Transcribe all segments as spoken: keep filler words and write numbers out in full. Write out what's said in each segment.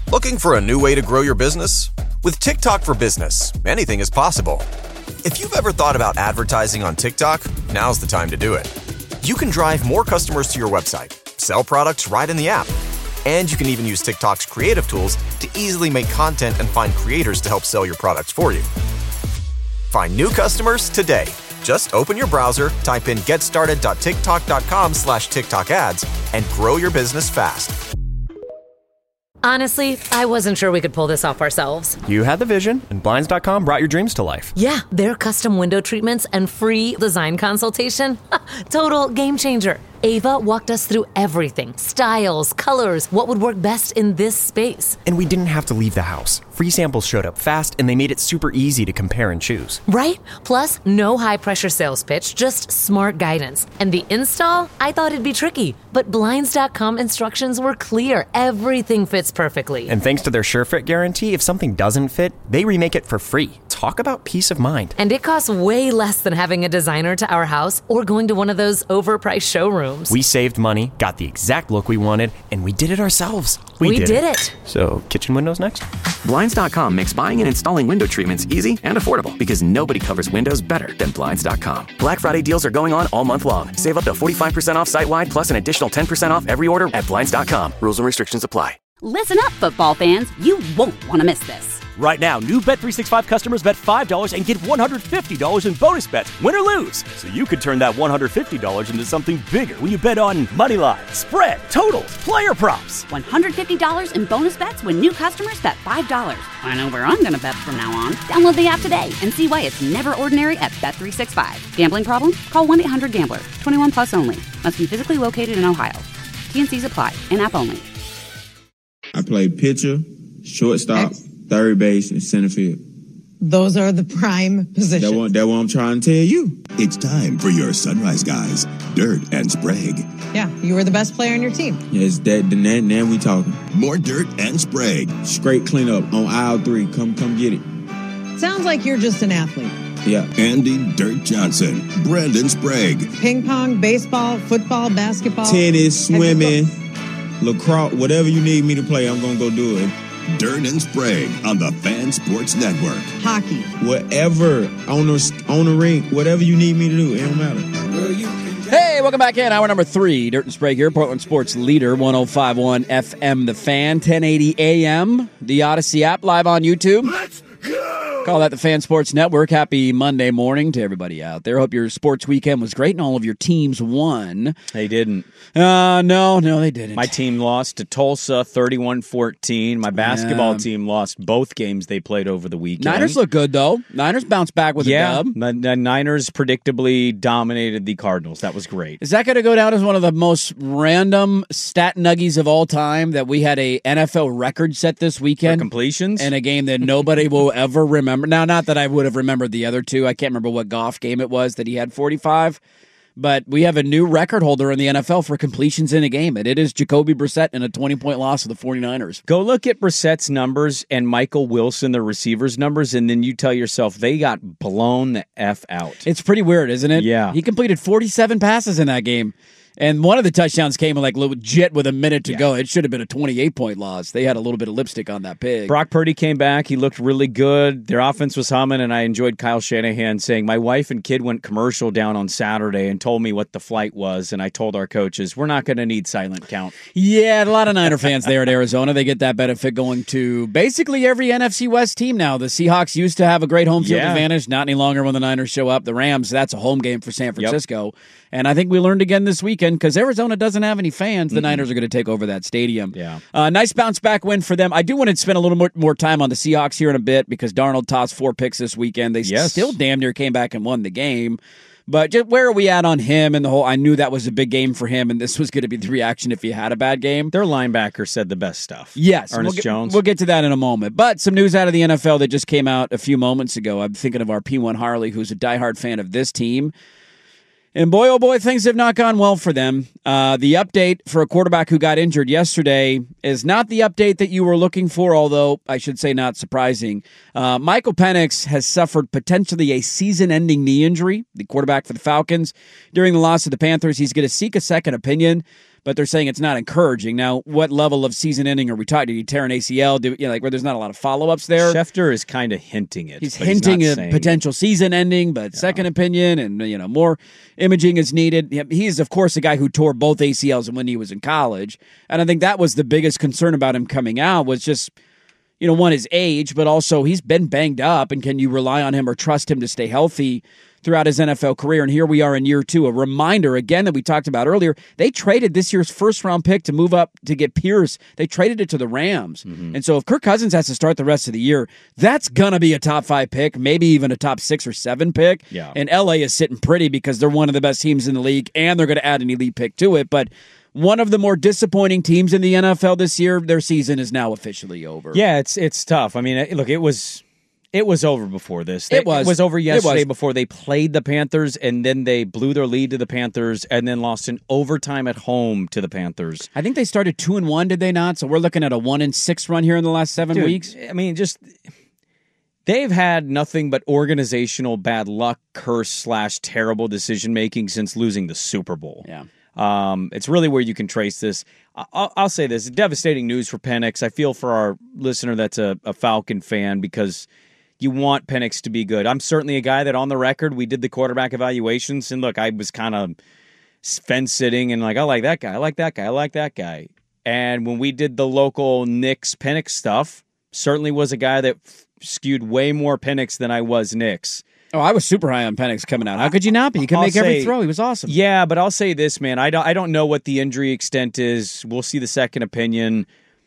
Looking for a new way to grow your business? With TikTok for Business, anything is possible. If you've ever thought about advertising on TikTok, now's the time to do it. You can drive more customers to your website, sell products right in the app, and you can even use TikTok's creative tools to easily make content and find creators to help sell your products for you. Find new customers today. Just open your browser, type in getstarted.tiktok.com slash TikTok ads, and grow your business fast. Honestly, I wasn't sure we could pull this off ourselves. You had the vision, and Blinds dot com brought your dreams to life. Yeah, their custom window treatments and free design consultation. Total game changer. Ava walked us through everything. Styles, colors, what would work best in this space. And we didn't have to leave the house. Free samples showed up fast, and they made it super easy to compare and choose. Right? Plus, no high-pressure sales pitch, just smart guidance. And the install? I thought it'd be tricky. But Blinds dot com instructions were clear. Everything fits perfectly. And thanks to their SureFit guarantee, if something doesn't fit, they remake it for free. Talk about peace of mind. And it costs way less than having a designer to our house or going to one of those overpriced showrooms. We saved money, got the exact look we wanted, and we did it ourselves. We, we did, did it. it. So, kitchen windows next? Blinds dot com makes buying and installing window treatments easy and affordable because nobody covers windows better than Blinds dot com. Black Friday deals are going on all month long. Save up to forty-five percent off site-wide plus an additional ten percent off every order at Blinds dot com. Rules and restrictions apply. Listen up, football fans. You won't want to miss this. Right now, new Bet three sixty-five customers bet five dollars and get one hundred fifty dollars in bonus bets, win or lose. So you could turn that one hundred fifty dollars into something bigger when you bet on money line, spread, totals, player props. one hundred fifty dollars in bonus bets when new customers bet five dollars. I know where I'm going to bet from now on. Download the app today and see why it's never ordinary at Bet three sixty-five. Gambling problem? Call one eight hundred gambler. twenty-one plus only. Must be physically located in Ohio. T and C's apply. In-app only. I played pitcher, shortstop, third base, and center field. Those are the prime positions. That's what, that what I'm trying to tell you. It's time for your Sunrise Guys, Dirt and Sprague. Yeah, you were the best player on your team. Yes, that, then now we talking. More Dirt and Sprague. Straight cleanup on aisle three. Come, come get it. Sounds like you're just an athlete. Yeah. Andy Dirt Johnson, Brandon Sprague. Ping pong, baseball, football, basketball. Tennis, swimming, lacrosse, whatever you need me to play, I'm going to go do it. Dirt and Sprague on the Fan Sports Network. Hockey. Whatever, on the, on the ring, whatever you need me to do, it don't matter. Hey, welcome back in. Hour number three. Dirt and Sprague here, Portland Sports Leader, one oh five point one F M The Fan, ten eighty A M, the Odyssey app, live on YouTube. Let's go! Call that the Fan Sports Network. Happy Monday morning to everybody out there. Hope your sports weekend was great and all of your teams won. They didn't. Uh, no, no, they didn't. My team lost to Tulsa thirty-one fourteen. My basketball yeah. team lost both games they played over the weekend. Niners look good, though. Niners bounced back with yeah, a dub. The, the Niners predictably dominated the Cardinals. That was great. Is that going to go down as one of the most random stat nuggies of all time, that we had a N F L record set this weekend? For completions? In a game that nobody will ever remember. Now, not that I would have remembered the other two. I can't remember what Goff game it was that he had forty-five. But we have a new record holder in the N F L for completions in a game, and it is Jacoby Brissett in a twenty-point loss to the 49ers. Go look at Brissett's numbers and Michael Wilson, the receivers' numbers, and then you tell yourself they got blown the F out. It's pretty weird, isn't it? Yeah. He completed forty-seven passes in that game. And one of the touchdowns came like legit with a minute to yeah. go. It should have been a twenty-eight point loss. They had a little bit of lipstick on that pig. Brock Purdy came back. He looked really good. Their offense was humming, and I enjoyed Kyle Shanahan saying, my wife and kid went commercial down on Saturday and told me what the flight was, and I told our coaches, we're not going to need silent count. Yeah, a lot of Niner fans there at Arizona. They get that benefit going to basically every N F C West team now. The Seahawks used to have a great home field yeah. advantage. Not any longer when the Niners show up. The Rams, that's a home game for San Francisco. Yep. And I think we learned again this weekend, because Arizona doesn't have any fans. The mm-hmm. Niners are going to take over that stadium. Yeah, uh, nice bounce-back win for them. I do want to spend a little more, more time on the Seahawks here in a bit, because Darnold tossed four picks this weekend. They yes. still damn near came back and won the game. But just where are we at on him and the whole? I knew that was a big game for him, and this was going to be the reaction if he had a bad game. Their linebacker said the best stuff. Yes. Ernest we'll get, Jones. We'll get to that in a moment. But some news out of the N F L that just came out a few moments ago. I'm thinking of our P one Harley, who's a diehard fan of this team. And boy, oh boy, things have not gone well for them. Uh, the update for a quarterback who got injured yesterday is not the update that you were looking for, although I should say not surprising. Uh, Michael Penix has suffered potentially a season-ending knee injury, the quarterback for the Falcons. During the loss of the Panthers, he's going to seek a second opinion. but they're saying it's not encouraging. Now, what level of season ending are we talking? Did he tear an A C L? Do, you know, like where there's not a lot of follow-ups there? Schefter is kind of hinting it. He's but hinting he's a not saying potential season ending, but Yeah. second opinion and, you know, more imaging is needed. He is, of course, a guy who tore both A C Ls when he was in college, and I think that was the biggest concern about him coming out was just, you know, one, his age, but also he's been banged up, and can you rely on him or trust him to stay healthy throughout his N F L career? And here we are in year two. A reminder, again, that we talked about earlier, they traded this year's first-round pick to move up to get Pierce. They traded it to the Rams. Mm-hmm. And so if Kirk Cousins has to start the rest of the year, that's going to be a top five pick, maybe even a top six or seven pick. Yeah. And L A is sitting pretty because they're one of the best teams in the league, and they're going to add an elite pick to it. But one of the more disappointing teams in the N F L this year, their season is now officially over. Yeah, it's it's tough. I mean, look, it was it was over before this. It was. It was over yesterday was. before they played the Panthers, and then they blew their lead to the Panthers, and then lost in overtime at home to the Panthers. I think they started two and one, did they not? So we're looking at a one and six run here in the last seven Dude, weeks. I mean, just they've had nothing but organizational bad luck, curse slash terrible decision making since losing the Super Bowl. Yeah. Um, it's really where you can trace this. I'll, I'll say this: devastating news for Penix. I feel for our listener that's a, a Falcon fan because you want Penix to be good. I'm certainly a guy that on the record, we did the quarterback evaluations, and look, I was kind of fence sitting and like, I like that guy, I like that guy, I like that guy. And when we did the local Knicks Penix stuff, certainly was a guy that f- skewed way more Penix than I was Knicks. Oh, I was super high on Penix coming out. How could you not be? He could I'll make every say- throw. He was awesome. Yeah, but I'll say this, man. I don't, I don't know what the injury extent is. We'll see the second opinion.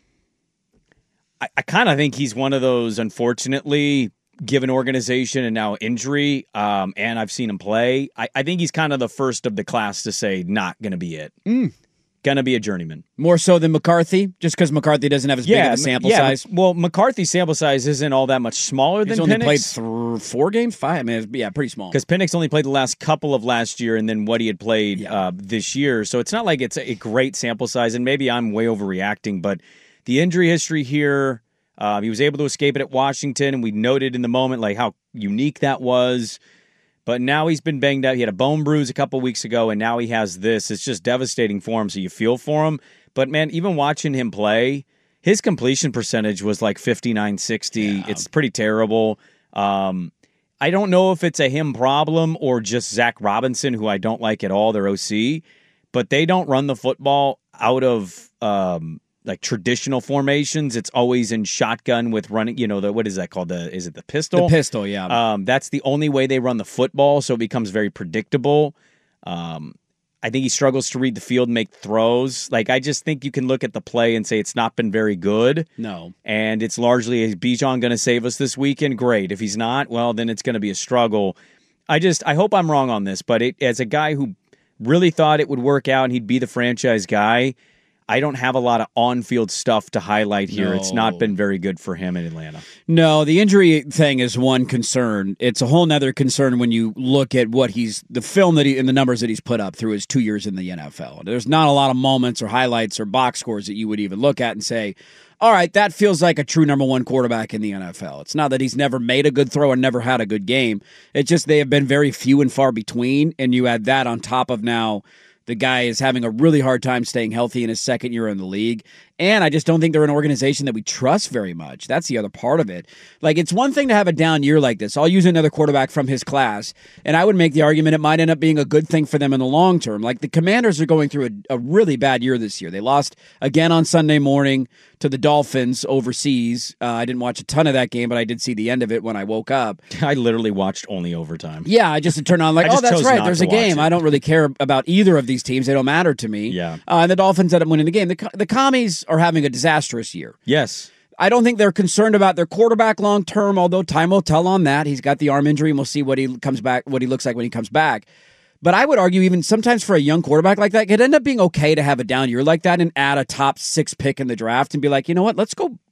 I, I kind of think he's one of those, unfortunately, given organization and now injury, um, and I've seen him play. I, I think he's kind of the first of the class to say not going to be it. Mm. Going to be a journeyman. More so than McCarthy, just because McCarthy doesn't have as big of a sample yeah, size. Well, McCarthy's sample size isn't all that much smaller He's than only Penix. played th- four games, five. I mean, it's, yeah, pretty small. Because Penix only played the last couple of last year and then what he had played Yeah. uh, this year. So it's not like it's a great sample size, and maybe I'm way overreacting, but the injury history here, uh, he was able to escape it at Washington, and we noted in the moment like how unique that was. But now he's been banged out. He had a bone bruise a couple weeks ago, and now he has this. It's just devastating for him, so you feel for him. But, man, even watching him play, his completion percentage was like fifty-nine sixty. Yeah. It's pretty terrible. Um, I don't know if it's a him problem or just Zach Robinson, who I don't like at all, their O C. But they don't run the football out of um, like traditional formations. It's always in shotgun with running, you know, the what is that called? The Is it the pistol? The pistol, yeah. Um, that's the only way they run the football, so it becomes very predictable. Um, I think he struggles to read the field and make throws. Like, I just think you can look at the play and say it's not been very good. No. And it's largely, is Bijan going to save us this weekend? Great. If he's not, well, then it's going to be a struggle. I just, I hope I'm wrong on this, but it, as a guy who really thought it would work out and he'd be the franchise guy, I don't have a lot of on-field stuff to highlight here. No. It's not been very good for him in Atlanta. No, the injury thing is one concern. It's a whole nother concern when you look at what he's, the film that he, and the numbers that he's put up through his two years in the N F L. There's not a lot of moments or highlights or box scores that you would even look at and say, all right, that feels like a true number one quarterback in the N F L. It's not that he's never made a good throw and never had a good game. It's just they have been very few and far between, and you add that on top of now the guy is having a really hard time staying healthy in his second year in the league. And I just don't think they're an organization that we trust very much. That's the other part of it. Like, it's one thing to have a down year like this. I'll use another quarterback from his class, and I would make the argument it might end up being a good thing for them in the long term. Like, the Commanders are going through a, a really bad year this year. They lost again on Sunday morning to the Dolphins overseas. Uh, I didn't watch a ton of that game, but I did see the end of it when I woke up. I literally watched only overtime. Yeah, I just turned on like, I oh, just that's chose right. not There's to a game. watch it. I don't really care about either of these teams. They don't matter to me. Yeah. Uh, and the Dolphins ended up winning the game. The, co- the Commies are having a disastrous year. Yes. I don't think they're concerned about their quarterback long term, although time will tell on that. He's got the arm injury, and we'll see what he comes back, what he looks like when he comes back. But I would argue even sometimes for a young quarterback like that, it could end up being okay to have a down year like that and add a top six pick in the draft and be like, you know what, let's go.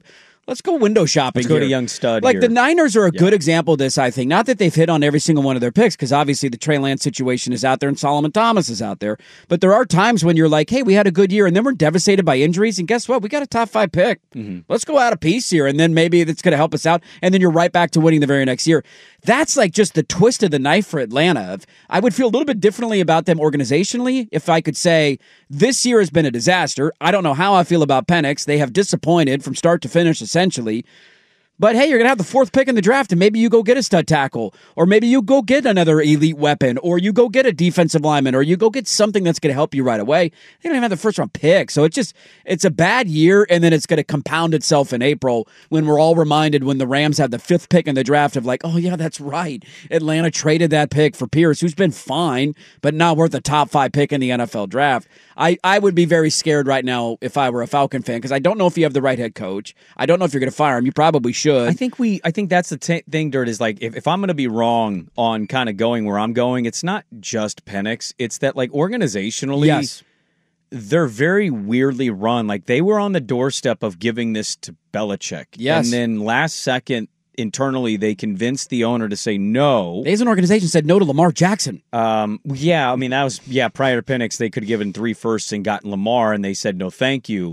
Let's go window shopping. Let's go here. to young stud. Like here. the Niners are a yeah. good example of this, I think. Not that they've hit on every single one of their picks, because obviously the Trey Lance situation is out there and Solomon Thomas is out there. But there are times when you're like, hey, we had a good year, and then we're devastated by injuries, and guess what? We got a top five pick. Mm-hmm. Let's go out a piece here, and then maybe that's going to help us out, and then you're right back to winning the very next year. That's like just the twist of the knife for Atlanta. I would feel a little bit differently about them organizationally if I could say this year has been a disaster. I don't know how I feel about Penix. They have disappointed from start to finish, essentially. But hey, you're going to have the fourth pick in the draft, and maybe you go get a stud tackle, or maybe you go get another elite weapon, or you go get a defensive lineman, or you go get something that's going to help you right away. They don't even have the first round pick. So it's just, it's a bad year, and then it's going to compound itself in April when we're all reminded when the Rams had the fifth pick in the draft of like, oh yeah, that's right. Atlanta traded that pick for Pierce, who's been fine, but not worth a top five pick in the N F L draft. I, I would be very scared right now if I were a Falcon fan, because I don't know if you have the right head coach. I don't know if you're going to fire him. You probably should. I think we. I think that's the t- thing, Dirt, is like if, if I'm going to be wrong on kind of going where I'm going, it's not just Penix. It's that like organizationally, yes. they're very weirdly run. Like they were on the doorstep of giving this to Belichick. Yes. And then last second, internally, they convinced the owner to say no. They as an organization said no to Lamar Jackson. Um, yeah, I mean, that was, yeah, prior to Penix, they could have given three firsts and gotten Lamar, and they said no thank you.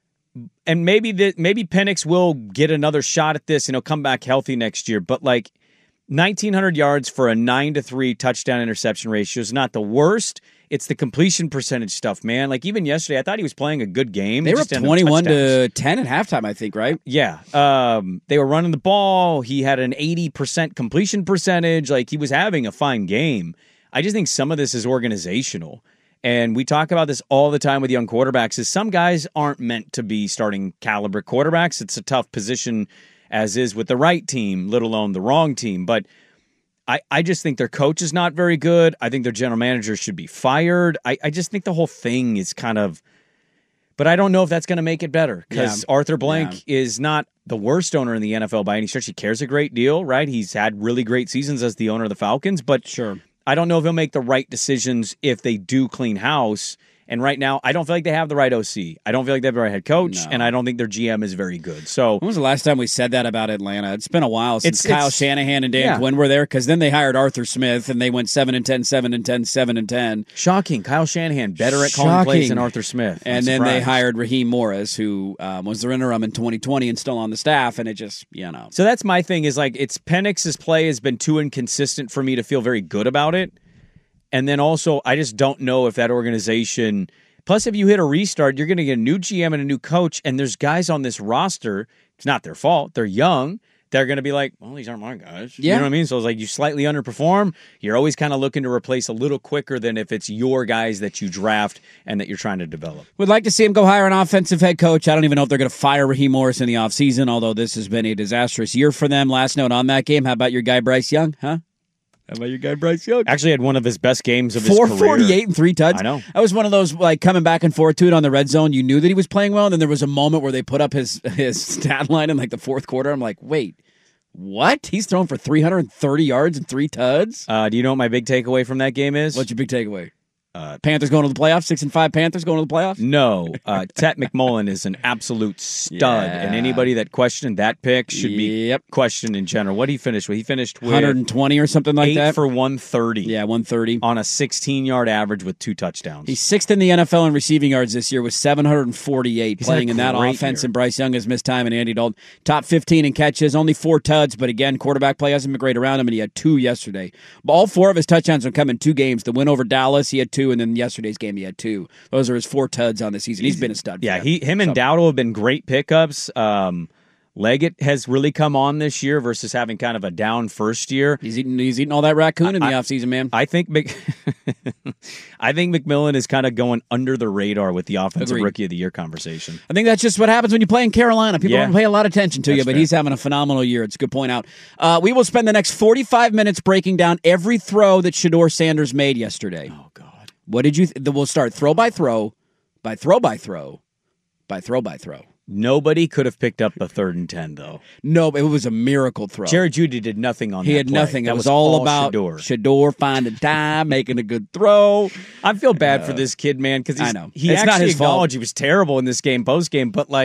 And maybe the, maybe Penix will get another shot at this and he'll come back healthy next year. But like nineteen hundred yards for a nine to three touchdown interception ratio is not the worst. It's the completion percentage stuff, man. Like even yesterday, I thought he was playing a good game. They were up twenty-one to ten at halftime, I think, right? Yeah. Um, they were running the ball. He had an eighty percent completion percentage. Like he was having a fine game. I just think some of this is organizational. And we talk about this all the time with young quarterbacks, is some guys aren't meant to be starting caliber quarterbacks. It's a tough position as is with the right team, let alone the wrong team. But I, I just think their coach is not very good. I think their general manager should be fired. I, I just think the whole thing is kind of, but I don't know if that's going to make it better because Yeah. Arthur Blank Yeah. is not the worst owner in the N F L by any stretch. He cares a great deal, right? He's had really great seasons as the owner of the Falcons, but sure. I don't know if he'll make the right decisions if they do clean house. And right now, I don't feel like they have the right O C. I don't feel like they have the right head coach, No. and I don't think their G M is very good. So, when was the last time we said that about Atlanta? It's been a while since It's- Kyle it's- Shanahan and Dan yeah. Quinn were there, because then they hired Arthur Smith, and they went seven and ten, seven and ten, seven and ten. shocking. Kyle Shanahan, better at calling plays than Arthur Smith. I'm And then they surprised. hired Raheem Morris, who um, was their interim in twenty twenty and still on the staff, and it just, you know. So that's my thing is like, it's Penix's play has been too inconsistent for me to feel very good about it. And then also, I just don't know if that organization... Plus, if you hit a restart, you're going to get a new G M and a new coach, and there's guys on this roster. It's not their fault. They're young. They're going to be like, well, these aren't my guys. Yeah. You know what I mean? So it's like you slightly underperform. You're always kind of looking to replace a little quicker than if it's your guys that you draft and that you're trying to develop. Would like to see him go hire an offensive head coach. I don't even know if they're going to fire Raheem Morris in the offseason, although this has been a disastrous year for them. Last note on that game, how about your guy Bryce Young, huh? How about your guy Bryce Young? Actually had one of his best games of his four career. forty-eight and three tuds. I know. That was one of those, like, coming back and forth to it on the red zone. You knew that he was playing well, and then there was a moment where they put up his, his stat line in, like, the fourth quarter. I'm like, wait, what? He's thrown for three hundred thirty yards and three tuds? Uh, do you know what my big takeaway from that game is? What's your big takeaway? Uh, Panthers going to the playoffs? Six and five Panthers going to the playoffs? No. Uh, Tet McMullen is an absolute stud, Yeah. and anybody that questioned that pick should be Yep. questioned in general. What did he finish with? He finished with one hundred twenty or something like eight that? for one thirty. Yeah, one thirty. On a sixteen-yard average with two touchdowns. He's sixth in the N F L in receiving yards this year with seven hundred forty-eight, He's had a playing in that great offense. year. And Bryce Young has missed time, and Andy Dalton. Top fifteen in catches, only four tuds, but again, quarterback play hasn't been great around him, and he had two yesterday. But all four of his touchdowns have come in two games. The win over Dallas, he had two, and then yesterday's game, he had two. Those are his four tuds on the season. He's been a stud. for Yeah, them. he, him and So- Dowdle have been great pickups. Um, Leggett has really come on this year versus having kind of a down first year. He's eating, he's eating all that raccoon in the I- offseason, man. I think Mc, I think McMillan is kind of going under the radar with the offensive Agreed. rookie of the year conversation. I think that's just what happens when you play in Carolina. People Yeah. don't pay a lot of attention to you, That's but fair. he's having a phenomenal year. It's a good point out. Uh, we will spend the next forty-five minutes breaking down every throw that Shedeur Sanders made yesterday. Oh God! What did you? Th- we'll start throw by throw, by throw by throw, by throw by throw. Nobody could have picked up the third and ten though. No, it was a miracle throw. Jared Judy did nothing on he that had play. nothing. That It was, all about Shedeur. Shedeur finding time, making a good throw. I feel bad for this kid, man, because I know. he It's not actually his fault. acknowledged he was terrible in this game, post game, but like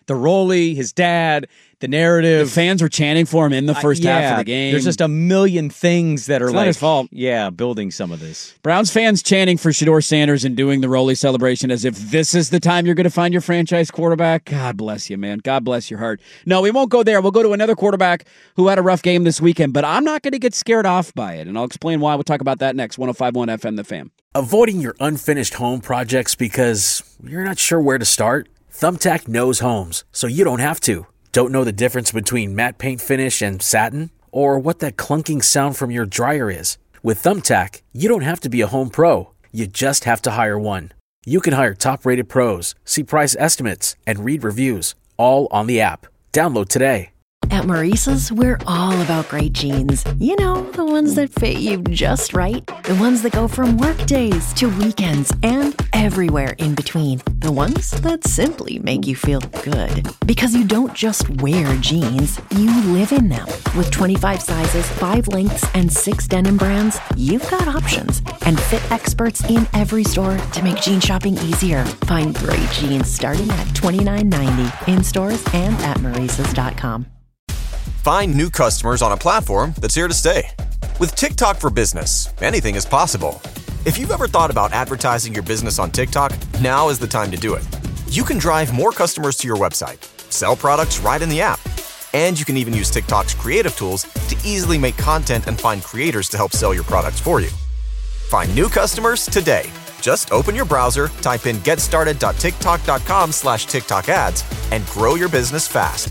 the Rolly, his dad, the narrative. The fans were chanting for him in the first uh, yeah, half of the game. There's just a million things that are it's like, not his fault. Yeah, building some of this. Browns fans chanting for Shedeur Sanders and doing the Rolly celebration as if this is the time you're going to find your franchise quarterback. God bless you, man. God bless your heart. No, we won't go there. We'll go to another quarterback who had a rough game this weekend, but I'm not going to get scared off by it, and I'll explain why. We'll talk about that next. one oh five point one F M, The Fan. Avoiding your unfinished home projects because you're not sure where to start? Thumbtack knows homes, so you don't have to. Don't know the difference between matte paint finish and satin? Or what that clunking sound from your dryer is? With Thumbtack, you don't have to be a home pro. You just have to hire one. You can hire top-rated pros, see price estimates, and read reviews, all on the app. Download today. At Maurice's, we're all about great jeans. You know, the ones that fit you just right. The ones that go from work days to weekends and everywhere in between. The ones that simply make you feel good. Because you don't just wear jeans, you live in them. With twenty-five sizes, five lengths, and six denim brands, you've got options. And fit experts in every store to make jean shopping easier. Find great jeans starting at twenty-nine ninety in stores and at Maurices dot com. Find new customers on a platform that's here to stay. With TikTok for Business, anything is possible. If you've ever thought about advertising your business on TikTok, now is the time to do it. You can drive more customers to your website, sell products right in the app, and you can even use TikTok's creative tools to easily make content and find creators to help sell your products for you. Find new customers today. Just open your browser, type in getstarted.tiktok.com slash TikTok ads, and grow your business fast.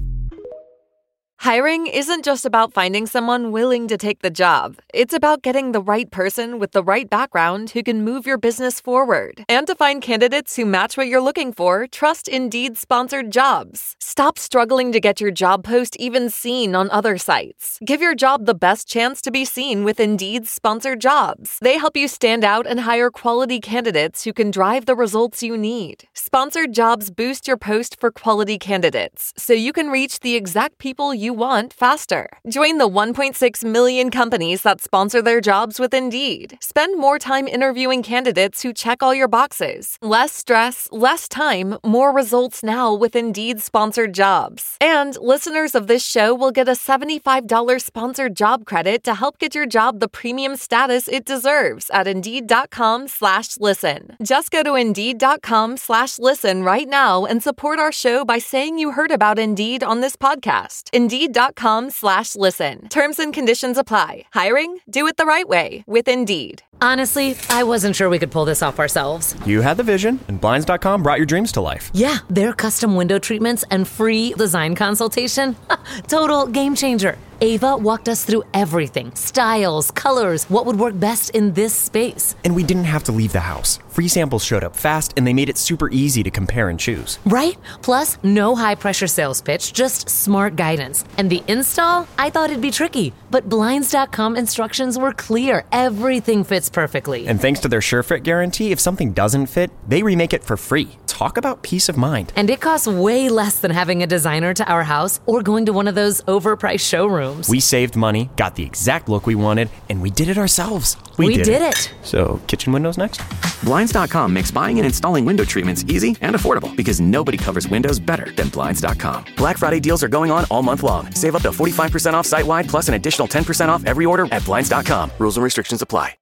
Hiring isn't just about finding someone willing to take the job. It's about getting the right person with the right background who can move your business forward. And to find candidates who match what you're looking for, trust Indeed sponsored jobs. Stop struggling to get your job post even seen on other sites. Give your job the best chance to be seen with Indeed sponsored jobs. They help you stand out and hire quality candidates who can drive the results you need. Sponsored jobs boost your post for quality candidates, so you can reach the exact people you want faster. Join the one point six million companies that sponsor their jobs with Indeed. Spend more time interviewing candidates who check all your boxes. Less stress, less time, more results now with Indeed sponsored jobs. And listeners of this show will get a seventy-five dollars sponsored job credit to help get your job the premium status it deserves at Indeed.com slash listen. Just go to Indeed.com slash listen right now and support our show by saying you heard about Indeed on this podcast. Indeed.com slash listen. Terms and conditions apply. Hiring? Do it the right way with Indeed. Honestly, I wasn't sure we could pull this off ourselves. You had the vision, and Blinds dot com brought your dreams to life. Yeah, their custom window treatments and free design consultation. Total game changer. Ava walked us through everything. Styles, colors, what would work best in this space. And we didn't have to leave the house. Free samples showed up fast, and they made it super easy to compare and choose. Right? Plus, no high-pressure sales pitch, just smart guidance. And the install? I thought it'd be tricky, but Blinds dot com instructions were clear. Everything fits perfectly. And thanks to their SureFit guarantee, if something doesn't fit, they remake it for free. Talk about peace of mind. And it costs way less than having a designer to our house or going to one of those overpriced showrooms. We saved money, got the exact look we wanted, and we did it ourselves. We, we did, did it. it. So, kitchen windows next? Blinds dot com makes buying and installing window treatments easy and affordable because nobody covers windows better than Blinds dot com. Black Friday deals are going on all month long. Save up to forty-five percent off site-wide plus an additional ten percent off every order at Blinds dot com. Rules and restrictions apply.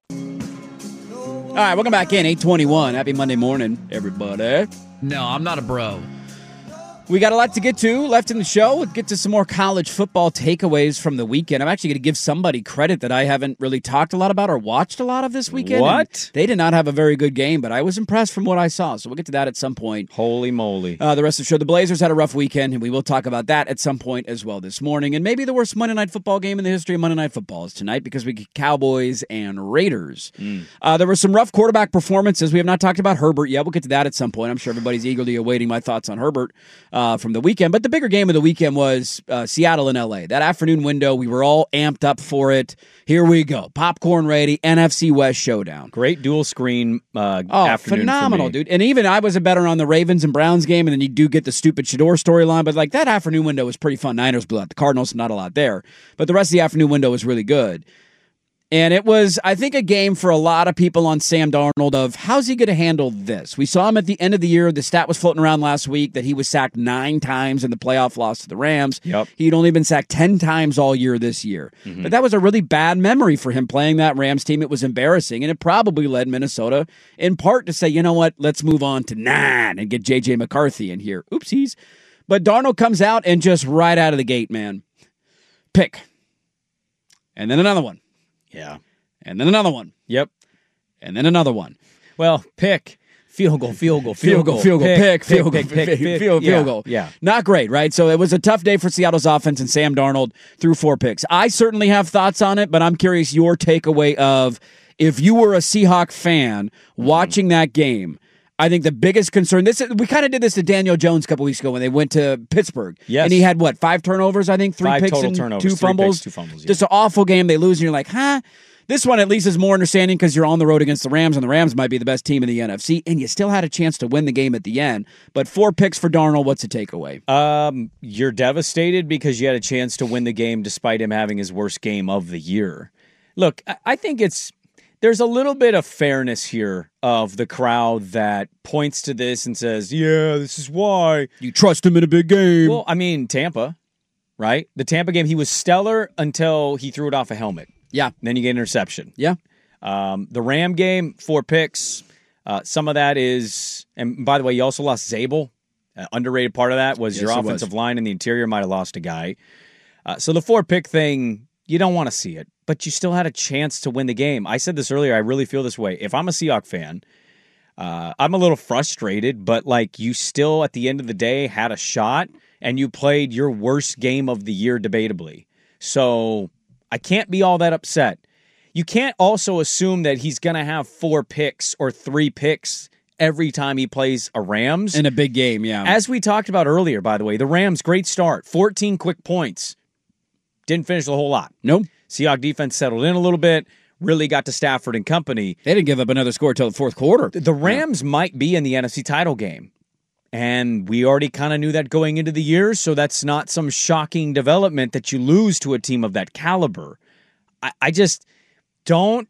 All right, welcome back in, eight twenty-one. Happy Monday morning, everybody. No, I'm not a bro. We got a lot to get to left in the show. We'll get to some more college football takeaways from the weekend. I'm actually going to give somebody credit that I haven't really talked a lot about or watched a lot of this weekend. What? They did not have a very good game, but I was impressed from what I saw. So we'll get to that at some point. Holy moly. Uh, the rest of the show, the Blazers had a rough weekend, and we will talk about that at some point as well this morning. And maybe the worst Monday Night Football game in the history of Monday Night Football is tonight because we get Cowboys and Raiders. Mm. Uh, there were some rough quarterback performances. We have not talked about Herbert yet. We'll get to that at some point. I'm sure everybody's eagerly awaiting my thoughts on Herbert uh, from the weekend. But the bigger game of the weekend was uh, Seattle and L A. That afternoon window, we were all amped up for it. Here we go. Popcorn ready, N F C West showdown. Great dual screen uh, oh, afternoon phenomenal, for me. dude. And even I was a better on the Ravens and Browns game, and then you do get the stupid Shedeur storyline. But like that afternoon window was pretty fun. Niners blew out the Cardinals, not a lot there. But the rest of the afternoon window was really good. And it was, I think, a game for a lot of people on Sam Darnold of how's he going to handle this? We saw him at the end of the year. The stat was floating around last week that he was sacked nine times in the playoff loss to the Rams. Yep. He'd only been sacked ten times all year this year. Mm-hmm. But that was a really bad memory for him playing that Rams team. It was embarrassing, and it probably led Minnesota in part to say, you know what, let's move on to nine and get J J McCarthy in here. Oopsies. But Darnold comes out and just right out of the gate, man, pick. And then another one. Yeah. And then another one. Yep. And then another one. Well, pick, field goal, field goal, field goal, field goal, pick, field goal, pick, pick, pick, field yeah, goal. Yeah. Not great, right? So it was a tough day for Seattle's offense, and Sam Darnold threw four picks. I certainly have thoughts on it, but I'm curious your takeaway of if you were a Seahawk fan watching mm-hmm. that game. I think the biggest concern, this we kind of did this to Daniel Jones a couple weeks ago when they went to Pittsburgh. Yes. And he had, what, five turnovers, I think? Three five picks total and turnovers, two three fumbles. Picks, two fumbles yeah. Just an awful game. They lose, and you're like, huh? This one at least is more understanding because you're on the road against the Rams, and the Rams might be the best team in the N F C, and you still had a chance to win the game at the end. But four picks for Darnold, what's the takeaway? Um, you're devastated because you had a chance to win the game despite him having his worst game of the year. Look, I think it's there's a little bit of fairness here of the crowd that points to this and says, yeah, this is why. You trust him in a big game. Well, I mean, Tampa, right? The Tampa game, he was stellar until he threw it off a helmet. Yeah. Then you get an interception. Yeah. Um, the Ram game, four picks. Uh, some of that is, and by the way, you also lost Zabel. Uh, underrated part of that was yes, your offensive line in the interior might have lost a guy. Uh, so the four-pick thing, you don't want to see it, but you still had a chance to win the game. I said this earlier, I really feel this way. If I'm a Seahawks fan, uh, I'm a little frustrated, but like you still, at the end of the day, had a shot, and you played your worst game of the year debatably. So I can't be all that upset. You can't also assume that he's going to have four picks or three picks every time he plays a Rams. In a big game, yeah. As we talked about earlier, by the way, the Rams, great start. fourteen quick points. Didn't finish the whole lot. Nope. Seahawks defense settled in a little bit, really got to Stafford and company. They didn't give up another score until the fourth quarter. The Rams yeah. might be in the N F C title game. And we already kind of knew that going into the year, so that's not some shocking development that you lose to a team of that caliber. I, I just don't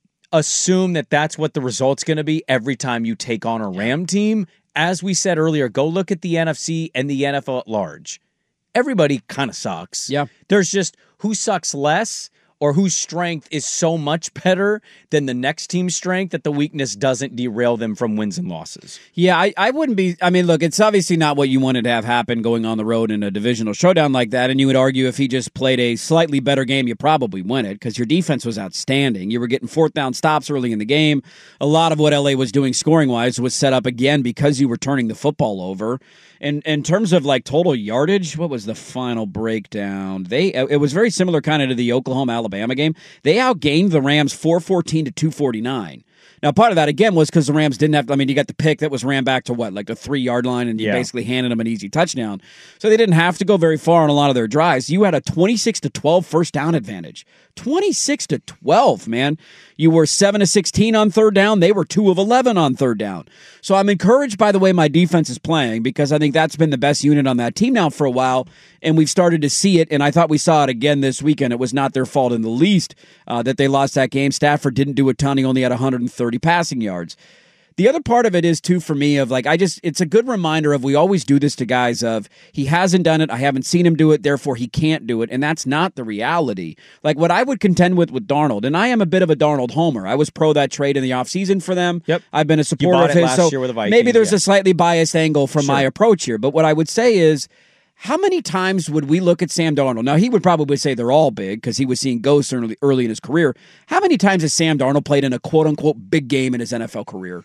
assume that that's what the result's going to be every time you take on a Ram team. As we said earlier, go look at the N F C and the N F L at large. Everybody kind of sucks. Yeah. There's just who sucks less or whose strength is so much better than the next team's strength that the weakness doesn't derail them from wins and losses. Yeah, I, I wouldn't be... I mean, look, it's obviously not what you wanted to have happen going on the road in a divisional showdown like that, and you would argue if he just played a slightly better game, you probably win it, because your defense was outstanding. You were getting fourth down stops early in the game. A lot of what L A was doing scoring-wise was set up again because you were turning the football over. And in terms of like total yardage, what was the final breakdown? They it was very similar kind of to the Oklahoma-Alabama game. They outgained the Rams four fourteen to two forty-nine. Now, part of that, again, was because the Rams didn't have, I mean, you got the pick that was ran back to what, like the three-yard line, and you yeah. basically handed them an easy touchdown. So they didn't have to go very far on a lot of their drives. You had a twenty-six to twelve first down advantage. twenty-six to twelve, man. You were seven to sixteen on third down. They were two of eleven on third down. So I'm encouraged by the way my defense is playing because I think that's been the best unit on that team now for a while, and we've started to see it, and I thought we saw it again this weekend. It was not their fault in the least uh, that they lost that game. Stafford didn't do a ton. He only had one hundred thirty passing yards. The other part of it is, too, for me, of like, I just, it's a good reminder of we always do this to guys of he hasn't done it, I haven't seen him do it, therefore he can't do it, and that's not the reality. Like, what I would contend with with Darnold, and I am a bit of a Darnold homer. I was pro that trade in the offseason for them. Yep. I've been a supporter you bought of it his, last so year with the Vikings, maybe there's yeah. a slightly biased angle from Sure. my approach here, but what I would say is, how many times would we look at Sam Darnold? Now, he would probably say they're all big because he was seeing ghosts early, early in his career. How many times has Sam Darnold played in a quote-unquote big game in his N F L career?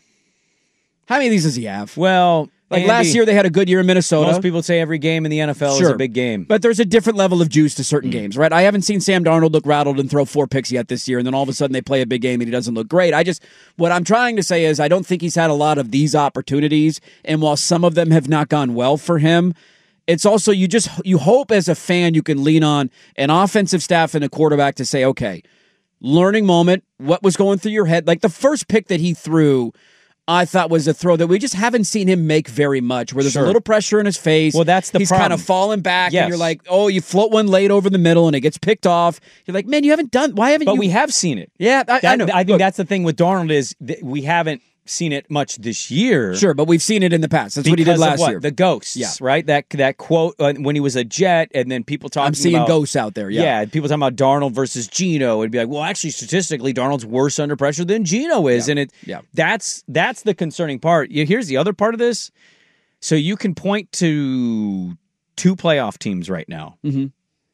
How many of these does he have? Well, like Andy, last year they had a good year in Minnesota. Most people say every game in the N F L sure. is a big game. But there's a different level of juice to certain mm. games, right? I haven't seen Sam Darnold look rattled and throw four picks yet this year, and then all of a sudden they play a big game and he doesn't look great. I just, what I'm trying to say is I don't think he's had a lot of these opportunities, and while some of them have not gone well for him, it's also you just, you hope as a fan you can lean on an offensive staff and a quarterback to say, okay, learning moment, what was going through your head? Like the first pick that he threw, I thought was a throw that we just haven't seen him make very much, where there's Sure. a little pressure in his face. Well, that's the He's problem. kind of falling back, Yes. and you're like, oh, you float one late over the middle, and it gets picked off. You're like, man, you haven't done, why haven't But you? we have seen it. Yeah, I, That- I know. I think Look, that's the thing with Darnold is that we haven't seen it much this year. Sure, but we've seen it in the past. That's what he did Because of last what? year. The ghosts, Yeah. right? That that quote uh, when he was a Jet, and then people talking I'm seeing about, ghosts out there, yeah. yeah, people talking about Darnold versus Geno. It'd be like, well, actually, statistically, Darnold's worse under pressure than Geno is, Yeah. and it Yeah. that's that's the concerning part. Yeah, here's the other part of this. So you can point to two playoff teams right now. Mm-hmm.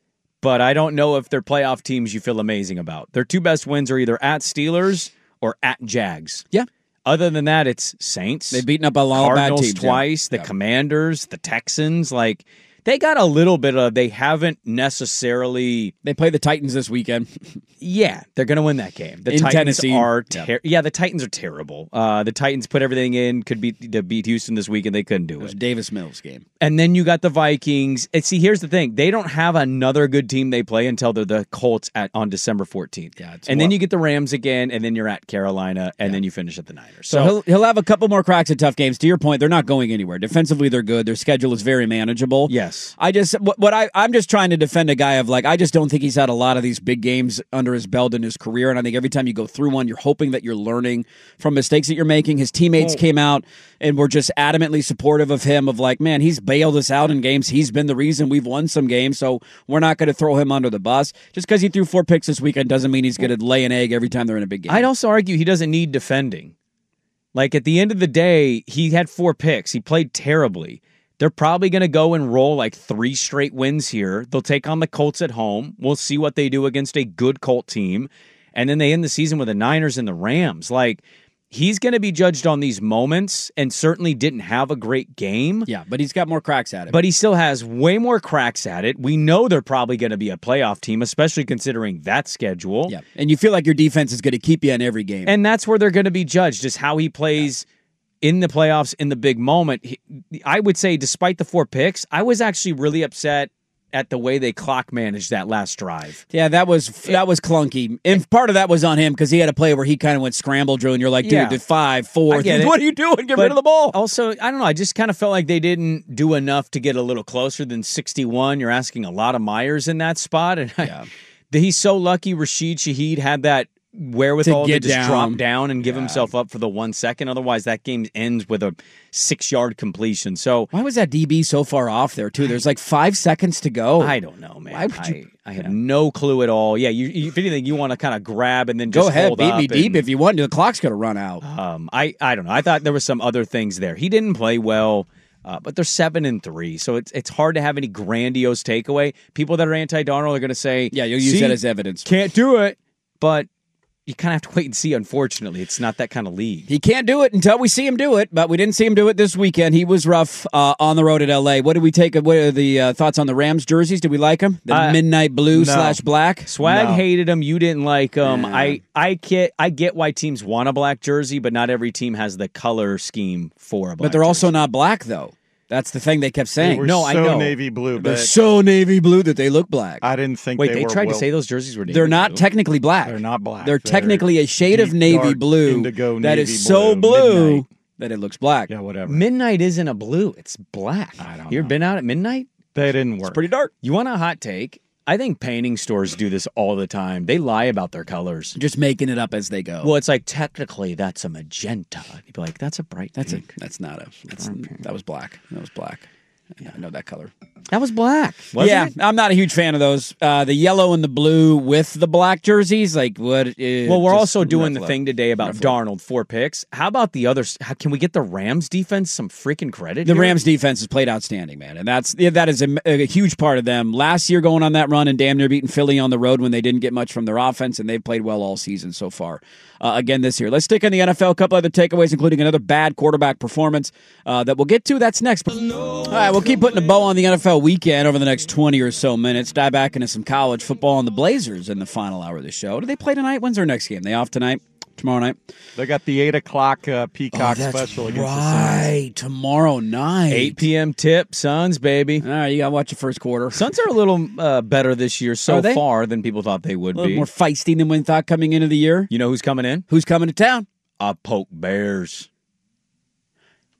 But I don't know if they're playoff teams you feel amazing about. Their two best wins are either at Steelers or at Jags. Yeah. Other than that, it's Saints. They've beaten up a lot of bad Cardinals teams, yeah. twice, the Yeah. Commanders, the Texans. Like, they got a little bit of, they haven't necessarily. They play the Titans this weekend. Yeah, they're going to win that game. The In Titans Tennessee. are Yeah. ter- yeah. the Titans are terrible. Uh, the Titans put everything in, could beat to beat Houston this week, and they couldn't do It was it. Davis Mills game. And then you got the Vikings. And see, here's the thing: they don't have another good team they play until they're the Colts at on December fourteenth. Yeah, it's and then what- you get the Rams again, and then you're at Carolina, and then you finish at the Niners. So, he'll he'll have a couple more cracks at tough games. To your point, they're not going anywhere. Defensively, they're good. Their schedule is very manageable. Yes. I just what, what I I'm just trying to defend a guy of like I just don't think he's had a lot of these big games under his belt in his career. And I think every time you go through one, you're hoping that you're learning from mistakes that you're making. His teammates Well- came out and were just adamantly supportive of him. Of like, man, he's bailed us out in games. He's been the reason we've won some games. So we're not going to throw him under the bus. Just because he threw four picks this weekend doesn't mean he's going to lay an egg every time they're in a big game. I'd also argue he doesn't need defending. Like, at the end of the day, he had four picks. He played terribly. They're probably going to go and roll like three straight wins here. They'll take on the Colts at home. We'll see what they do against a good Colt team. And then they end the season with the Niners and the Rams. Like, he's going to be judged on these moments, and certainly didn't have a great game. Yeah, but he's got more cracks at it. But he still has way more cracks at it. We know they're probably going to be a playoff team, especially considering that schedule. Yeah, and you feel like your defense is going to keep you in every game. And that's where they're going to be judged, is how he plays in the playoffs in the big moment. He, I would say, despite the four picks, I was actually really upset at the way they clock managed that last drive. Yeah, that was that was clunky. And part of that was on him because he had a play where he kind of went scramble drill, and you're like, dude, Yeah. the five, four, I get dude, it. what are you doing? Get But rid of the ball. Also, I don't know. I just kind of felt like they didn't do enough to get a little closer than sixty-one. You're asking a lot of Myers in that spot. And Yeah. I, he's so lucky Rashid Shaheed had that wherewithal to, get just down. drop down and give himself up for the one second. Otherwise, that game ends with a six-yard completion. So Why was that D B so far off there, too? There's like five seconds to go. I don't know, man. Why would you- I, I have no clue at all. Yeah, you, you, if anything, you want to kind of grab and then just Go ahead, hold beat up me deep and- if you want to. The clock's going to run out. Um, I, I don't know. I thought there were some other things there. He didn't play well, uh, but they're seven and three, so it's it's hard to have any grandiose takeaway. People that are anti-Darnold are going to say, Yeah, you'll use "See, that as evidence. Can't do it," but you kind of have to wait and see. Unfortunately, it's not that kind of league. He can't do it until we see him do it, but we didn't see him do it this weekend. He was rough uh, on the road at L A. What did we take? What are the uh, thoughts on the Rams jerseys? Did we like them? The Uh, midnight blue no. slash black? Swag No. hated him. You didn't like him. Yeah. I I get I get why teams want a black jersey, but not every team has the color scheme for a black. But they're jersey. also not black, though. That's the thing they kept They saying. were No, so I know. navy blue, They're but so navy blue that they look black. I didn't think Wait, they, they, were tried well, to say those jerseys were. They're navy not blue? technically black. They're not black. They're, They're technically a shade of deep, navy dark, blue indigo, that navy is so blue, blue midnight. that it looks black. Yeah, whatever. Midnight isn't a blue; it's black. I don't You ever know. been out at midnight? They didn't work. It's pretty dark. You want a hot take? I think painting stores do this all the time. They lie about their colors. Just making it up as they go. Well, it's like technically that's a magenta. You'd be like, that's a bright that's pink. a that's not a that's, that was black. That was black. Yeah, I know that color. That was black. Wasn't yeah, it? I'm not a huge fan of those. Uh, the yellow and the blue with the black jerseys, like what? Is, Well, we're just also doing the rough thing today about rough Darnold, four picks. How about the others? How, can we get the Rams defense some freaking credit? The here? Rams defense has played outstanding, man, and that's yeah, that is a, a huge part of them. Last year, going on that run and damn near beating Philly on the road when they didn't get much from their offense, and they've played well all season so far. Uh, again this year, let's stick in the N F L. A couple other takeaways, including another bad quarterback performance uh, that we'll get to. That's next. All right, we'll keep putting a bow on the N F L weekend over the next twenty or so minutes. Dive back into some college football and the Blazers in the final hour of the show. Do they play tonight? When's their next game? They off tonight? Tomorrow night? They got the eight o'clock uh, Peacock Oh, that's special against the Suns. right. Tomorrow night. eight p.m. tip, Suns, baby. All right, you got to watch the first quarter. Suns are a little uh, better this year so Are they? far than people thought they would A little be. more feisty than we thought coming into the year. You know who's coming in? Who's coming to town? Uh, Poke Bears.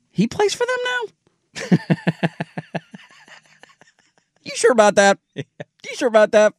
He plays for them now? You sure about that? You sure about that?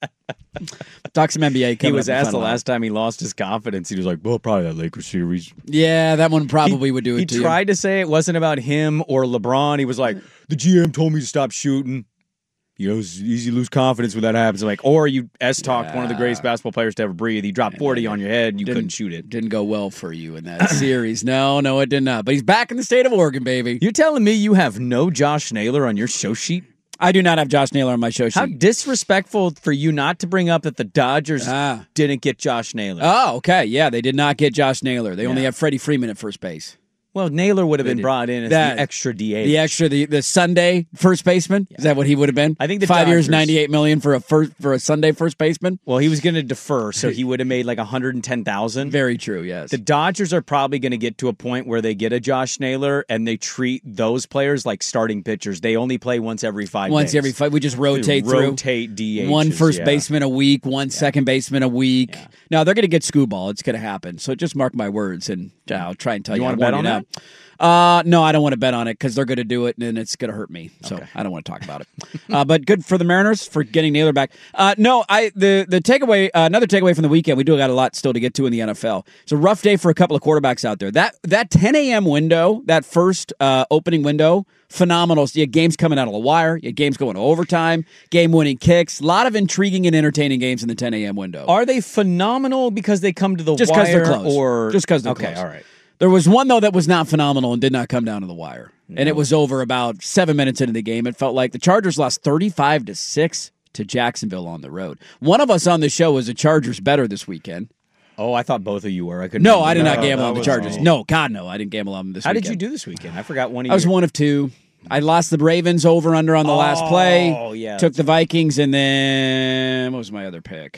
Talk some N B A. He was asked the last time he lost his confidence. He was like, well, probably that Lakers series. Yeah, that one probably he, would do it he to He tried to say it wasn't about him or LeBron. He was like, the G M told me to stop shooting. You know, it's easy to lose confidence when that happens. I'm like, or you S-talked yeah. one of the greatest basketball players to ever breathe. He dropped forty on your head and you couldn't shoot it. Didn't go well for you in that series. No, no, it did not. But he's back in the state of Oregon, baby. You're telling me you have no Josh Naylor on your show sheet? I do not have Josh Naylor on my show sheet. How disrespectful for you not to bring up that the Dodgers ah. didn't get Josh Naylor. Oh, okay. Yeah, they did not get Josh Naylor. They yeah. only have Freddie Freeman at first base. Well, Naylor would have been brought in as that, the extra D H. The extra, the, the Sunday first baseman? Yeah. Is that what he would have been? I think the Five Dodgers, years, ninety-eight million dollars for a first for a Sunday first baseman? Well, he was going to defer, so he would have made like one hundred ten thousand dollars. Very true, yes. The Dodgers are probably going to get to a point where they get a Josh Naylor and they treat those players like starting pitchers. They only play once every five Once days. every five. We just rotate we through. Rotate D Hs. One first yeah. baseman a week, one yeah. second baseman a week. Yeah. Now, they're going to get Scuball. It's going to happen. So just mark my words, and I'll try and tell you. You want to bet on that? Uh, no, I don't want to bet on it because they're going to do it, and then it's going to hurt me. So okay. I don't want to talk about it. uh, but good for the Mariners for getting Naylor back. Uh, no, I the the takeaway, uh, another takeaway from the weekend. We do got a lot still to get to in the N F L. It's a rough day for a couple of quarterbacks out there. That that ten a.m. window, that first uh, opening window, phenomenal. So you had games coming out of the wire. You had games going to overtime, game-winning kicks. A lot of intriguing and entertaining games in the ten a.m. window. Are they phenomenal because they come to the Just wire? Just because they're close. Or just because they're okay, close. all right. There was one, though, that was not phenomenal and did not come down to the wire. No. And it was over about seven minutes into the game. It felt like the Chargers lost thirty-five to six to Jacksonville on the road. One of us on the show was a Chargers better this weekend. Oh, I thought both of you were. I couldn't. No, I did not no, gamble on the Chargers. All. No, God, no. I didn't gamble on them this How weekend. How did you do this weekend? I forgot one of I was your... one of two. I lost the Ravens over under on the oh, last play. Oh, yeah. Took the Vikings, and then what was my other pick?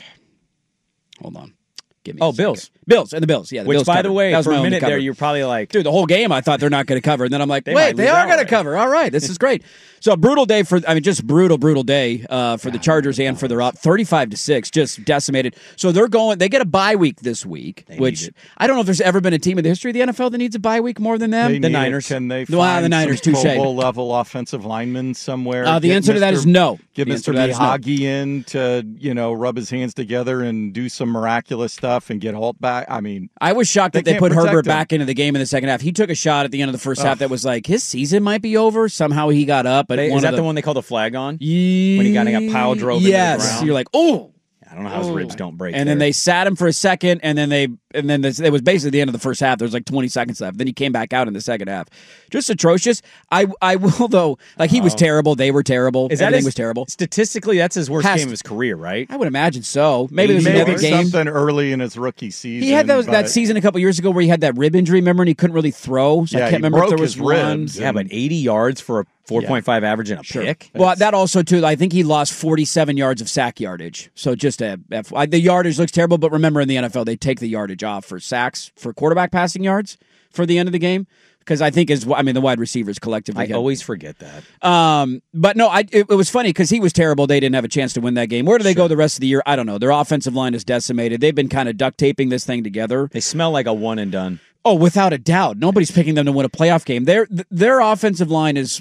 Hold on. Give me oh, a Bills. Bills, and the Bills, yeah. The Which, Bills by covered. the way, for a minute there, you're probably like... Dude, the whole game I thought they're not going to cover. And then I'm like, they wait, they are going to right. cover. All right, this is great. So a brutal day for, I mean, just brutal, brutal day uh, for the Chargers and for their up. thirty-five to six, just decimated. So they're going, they get a bye week this week, they which I don't know if there's ever been a team in the history of the N F L that needs a bye week more than them. They the Niners. It. Can they find well, the Niners, some touche. Pro Bowl level offensive linemen somewhere? Uh, the answer Mister to that is no. Get the Mister Miyagi no. in to, you know, rub his hands together and do some miraculous stuff and get Holt back. I mean, I was shocked they that they put Herbert him. back into the game in the second half. He took a shot at the end of the first oh. half that was like his season might be over. Somehow he got up. But they, one is that the, the one they call the flag on? Ye- when he got, got pile drove yes. into the ground? You're like, oh. I don't know how his ribs don't break. And there. then they sat him for a second, and then they and then this, it was basically the end of the first half. There was like twenty seconds left. Then he came back out in the second half. Just atrocious. I I will though. Like he was oh. terrible. They were terrible. Is Everything that his, was terrible. Statistically, that's his worst Has game of his career, right? I would imagine so. Maybe there's maybe another game. something early in his rookie season. He had those, that season a couple years ago where he had that rib injury. Remember, and he couldn't really throw. So yeah, I can't he remember broke if there was his one. ribs. Yeah, but eighty yards for a four point five yeah. average and a sure. pick. Well, That's... that also too. I think he lost forty-seven yards of sack yardage. So just a, a the yardage looks terrible. But remember, in the N F L, they take the yardage off for sacks for quarterback passing yards for the end of the game. Because I think is I mean the wide receivers collectively. I had, always forget that. Um, but no, I it, it was funny because he was terrible. They didn't have a chance to win that game. Where do they sure. go the rest of the year? I don't know. Their offensive line is decimated. They've been kind of duct taping this thing together. They smell like a one and done. Oh, without a doubt, nobody's picking them to win a playoff game. Their their offensive line is.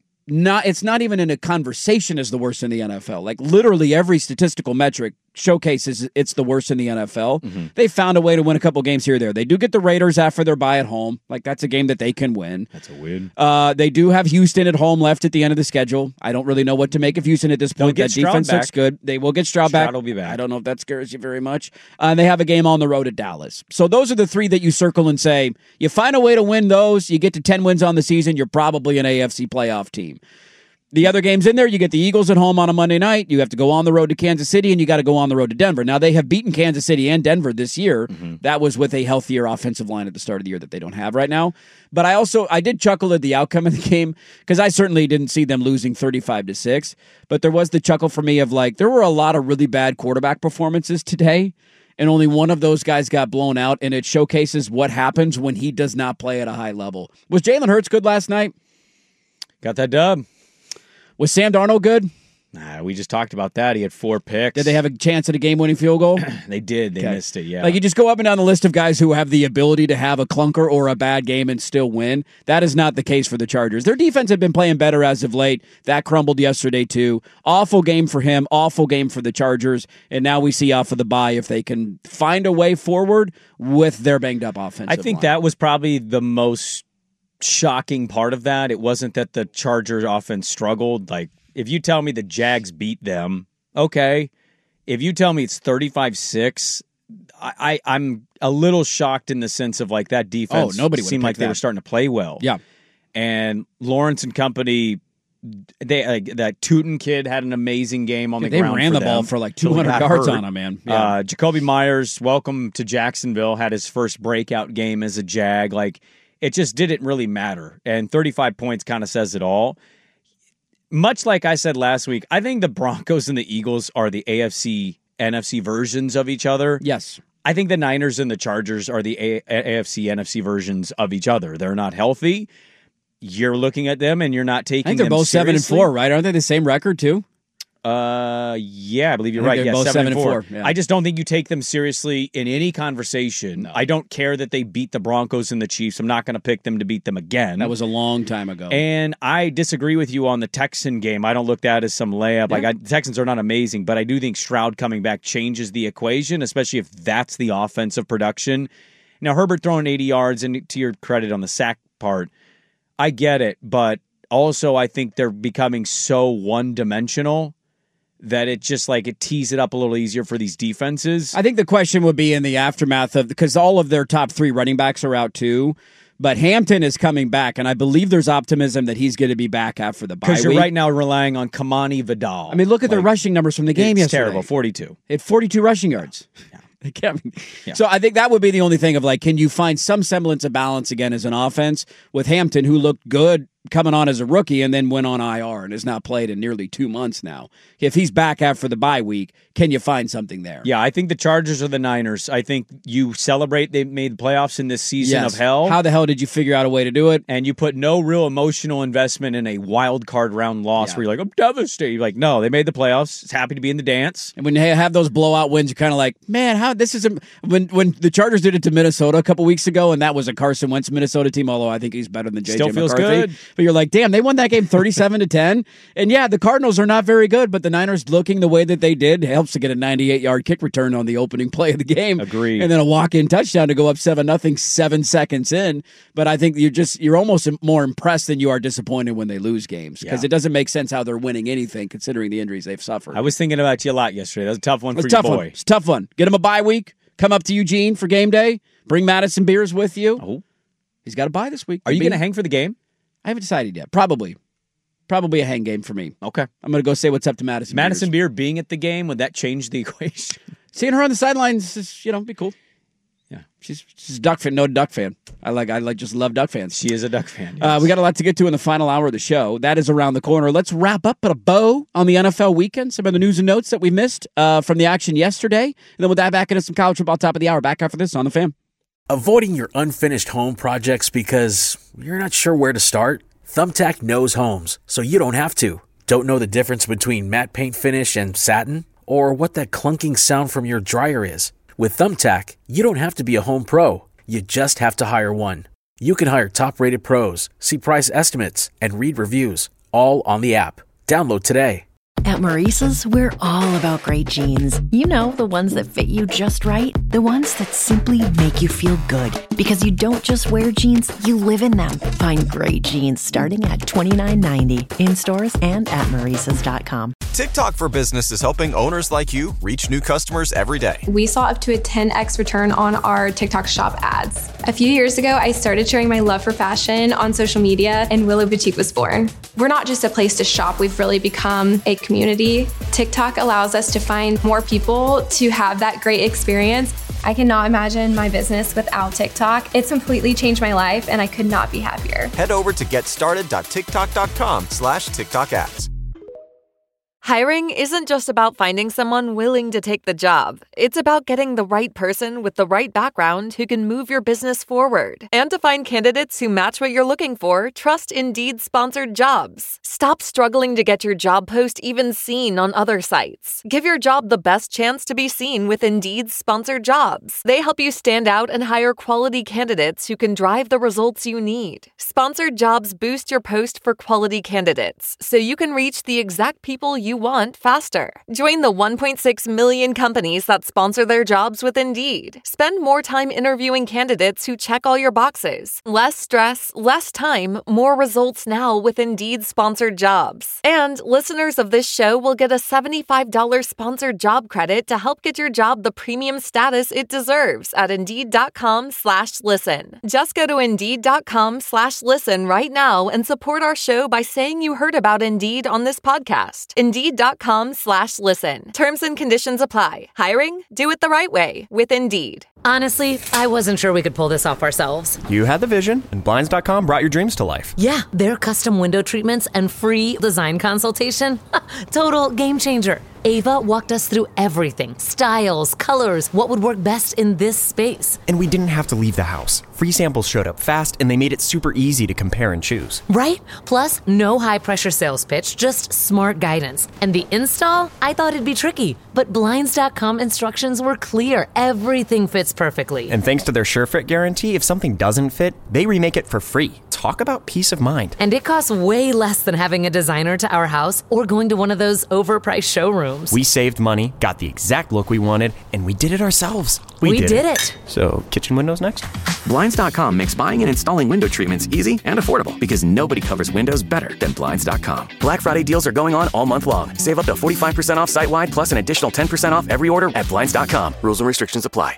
Not it's not even in a conversation as the worst in the N F L. Like literally every statistical metric showcases it's the worst in the N F L. Mm-hmm. They found a way to win a couple games here or there. They do get the Raiders after their bye at home. Like that's a game that they can win. That's a win. Uh, they do have Houston at home left at the end of the schedule. I don't really know what to make of Houston at this point. That defense back. looks good. They will get Stroud, Stroud back. will be back. I don't know if that scares you very much. Uh, they have a game on the road at Dallas. So those are the three that you circle and say, you find a way to win those, you get to ten wins on the season, you're probably an A F C playoff team. The other games in there, you get the Eagles at home on a Monday night. You have to go on the road to Kansas City, and you got to go on the road to Denver. Now, they have beaten Kansas City and Denver this year. Mm-hmm. That was with a healthier offensive line at the start of the year that they don't have right now. But I also, I did chuckle at the outcome of the game because I certainly didn't see them losing thirty-five to six. But there was the chuckle for me of like, there were a lot of really bad quarterback performances today, and only one of those guys got blown out, and it showcases what happens when he does not play at a high level. Was Jalen Hurts good last night? Got that dub. Was Sam Darnold good? Nah, we just talked about that. He had four picks. Did they have a chance at a game-winning field goal? They did. They Okay. missed it, yeah. Like, you just go up and down the list of guys who have the ability to have a clunker or a bad game and still win. That is not the case for the Chargers. Their defense had been playing better as of late. That crumbled yesterday, too. Awful game for him. Awful game for the Chargers. And now we see off of the bye if they can find a way forward with their banged-up offensive I think line. that was probably the most shocking part of that. It wasn't that the Chargers offense struggled. Like, if you tell me the Jags beat them, okay. If you tell me it's thirty-five six, I, I, I'm a little shocked in the sense of like that defense Oh, nobody would've seemed like picked they that. were starting to play well. Yeah. And Lawrence and company, they uh, that Tootin kid had an amazing game on Yeah, the they ground. ran for the ball them for like till he two hundred got yards hurt. on him, man. Yeah. Uh, Jacoby Myers, welcome to Jacksonville, had his first breakout game as a Jag. Like, it just didn't really matter. And thirty-five points kind of says it all. Much like I said last week, I think the Broncos and the Eagles are the A F C, N F C versions of each other. Yes. I think the Niners and the Chargers are the A- AFC, N F C versions of each other. They're not healthy. You're looking at them and you're not taking I think they're them both seven and seriously. four, right? Aren't they the same record, too? Uh, yeah, I believe you're I think right. they're Yeah, both seven, and four. four, yeah. I just don't think you take them seriously in any conversation. I don't care that they beat the Broncos and the Chiefs. I'm not going to pick them to beat them again. That was a long time ago. And I disagree with you on the Texan game. I don't look at that as some layup. Like, I, the Texans are not amazing, but I do think Stroud coming back changes the equation, especially if that's the offensive production. Now, Herbert throwing eighty yards, and to your credit on the sack part, I get it, but also I think they're becoming so one-dimensional that it just like it tees it up a little easier for these defenses. I think the question would be in the aftermath of, because all of their top three running backs are out too, but Hampton is coming back, and I believe there's optimism that he's going to be back after the bye week. Because you're right now relying on Kamani Vidal. I mean, look at their rushing numbers from the game it's yesterday. terrible, forty-two. It had forty-two rushing yards. They can't- So I think that would be the only thing of like, can you find some semblance of balance again as an offense with Hampton, who looked good coming on as a rookie and then went on I R and has not played in nearly two months now. If he's back after the bye week, can you find something there? Yeah, I think the Chargers are the Niners. I think you celebrate they made the playoffs in this season Yes. of hell. How the hell did you figure out a way to do it? And you put no real emotional investment in a wild card round loss Yeah. where you're like, I'm devastated. You're like, no, they made the playoffs. It's happy to be in the dance. And when they have those blowout wins, you're kind of like, man, how this is a, when when the Chargers did it to Minnesota a couple weeks ago, and that was a Carson Wentz Minnesota team. Although I think he's better than J J Still feels McCarthy. good. But you're like, damn, they won that game thirty-seven to ten. And yeah, the Cardinals are not very good, but the Niners looking the way that they did helps to get a ninety-eight yard kick return on the opening play of the game. Agreed. And then a walk in touchdown to go up seven nothing seven seconds in. But I think you're just you're almost more impressed than you are disappointed when they lose games because Yeah. it doesn't make sense how they're winning anything considering the injuries they've suffered. I was thinking about you a lot yesterday. That was a tough one It's for a your tough boy. one. It's a tough one. Get him a bye week. Come up to Eugene for game day. Bring Madison beers with you. Oh. He's got a bye this week. Are you Maybe. going to hang for the game? I haven't decided yet. Probably. Probably a hang game for me. Okay. I'm going to go say what's up to Madison Madison Beers. Beer being at the game, would that change the equation? Seeing her on the sidelines is, you know, be cool. Yeah. She's she's a Duck fan, no Duck fan. I like I like just love Duck fans. She is a Duck fan. Uh, we got a lot to get to in the final hour of the show. That is around the corner. Let's wrap up at a bow on the N F L weekend. Some of the news and notes that we missed uh, from the action yesterday. And then we'll dive back into some college football top of the hour. Back after this on the Fan. Avoiding your unfinished home projects because you're not sure where to start? Thumbtack knows homes, so you don't have to. Don't know the difference between matte paint finish and satin? Or what that clunking sound from your dryer is? With Thumbtack, you don't have to be a home pro. You just have to hire one. You can hire top-rated pros, see price estimates, and read reviews, all on the app. Download today. At Maurice's, we're all about great jeans. You know, the ones that fit you just right. The ones that simply make you feel good. Because you don't just wear jeans, you live in them. Find great jeans starting at twenty-nine ninety in stores and at maurices dot com. TikTok for Business is helping owners like you reach new customers every day. We saw up to a ten x return on our TikTok shop ads. A few years ago, I started sharing my love for fashion on social media, and Willow Boutique was born. We're not just a place to shop, we've really become a community. TikTok allows us to find more people to have that great experience. I cannot imagine my business without TikTok. It's completely changed my life, and I could not be happier. Head over to getstarted dot tiktok dot com slash TikTok ads. Hiring isn't just about finding someone willing to take the job. It's about getting the right person with the right background who can move your business forward. And to find candidates who match what you're looking for, trust Indeed-sponsored jobs. Stop struggling to get your job post even seen on other sites. Give your job the best chance to be seen with Indeed-sponsored jobs. They help you stand out and hire quality candidates who can drive the results you need. Sponsored jobs boost your post for quality candidates, so you can reach the exact people you want faster. Join the one point six million companies that sponsor their jobs with Indeed. Spend more time interviewing candidates who check all your boxes. Less stress, less time, more results now with Indeed-sponsored jobs. And listeners of this show will get a seventy-five dollars sponsored job credit to help get your job the premium status it deserves at Indeed.com slash listen. Just go to Indeed.com slash listen right now and support our show by saying you heard about Indeed on this podcast. Indeed.com slash listen. Terms and conditions apply. Hiring? Do it the right way with Indeed. Honestly, I wasn't sure we could pull this off ourselves. You had the vision, and Blinds dot com brought your dreams to life. Yeah, their custom window treatments and free design consultation. Total game changer. Ava walked us through everything. Styles, colors, what would work best in this space. And we didn't have to leave the house. Free samples showed up fast, and they made it super easy to compare and choose. Right? Plus, no high-pressure sales pitch, just smart guidance. And the install? I thought it'd be tricky, but Blinds dot com instructions were clear. Everything fits perfectly. And thanks to their SureFit guarantee, if something doesn't fit, they remake it for free. Talk about peace of mind. And it costs way less than having a designer to our house or going to one of those overpriced showrooms. We saved money, got the exact look we wanted, and we did it ourselves. We, we did, did it. it. So, kitchen windows next? Blinds dot com makes buying and installing window treatments easy and affordable because nobody covers windows better than Blinds dot com. Black Friday deals are going on all month long. Save up to forty-five percent off site-wide plus an additional ten percent off every order at Blinds dot com. Rules and restrictions apply.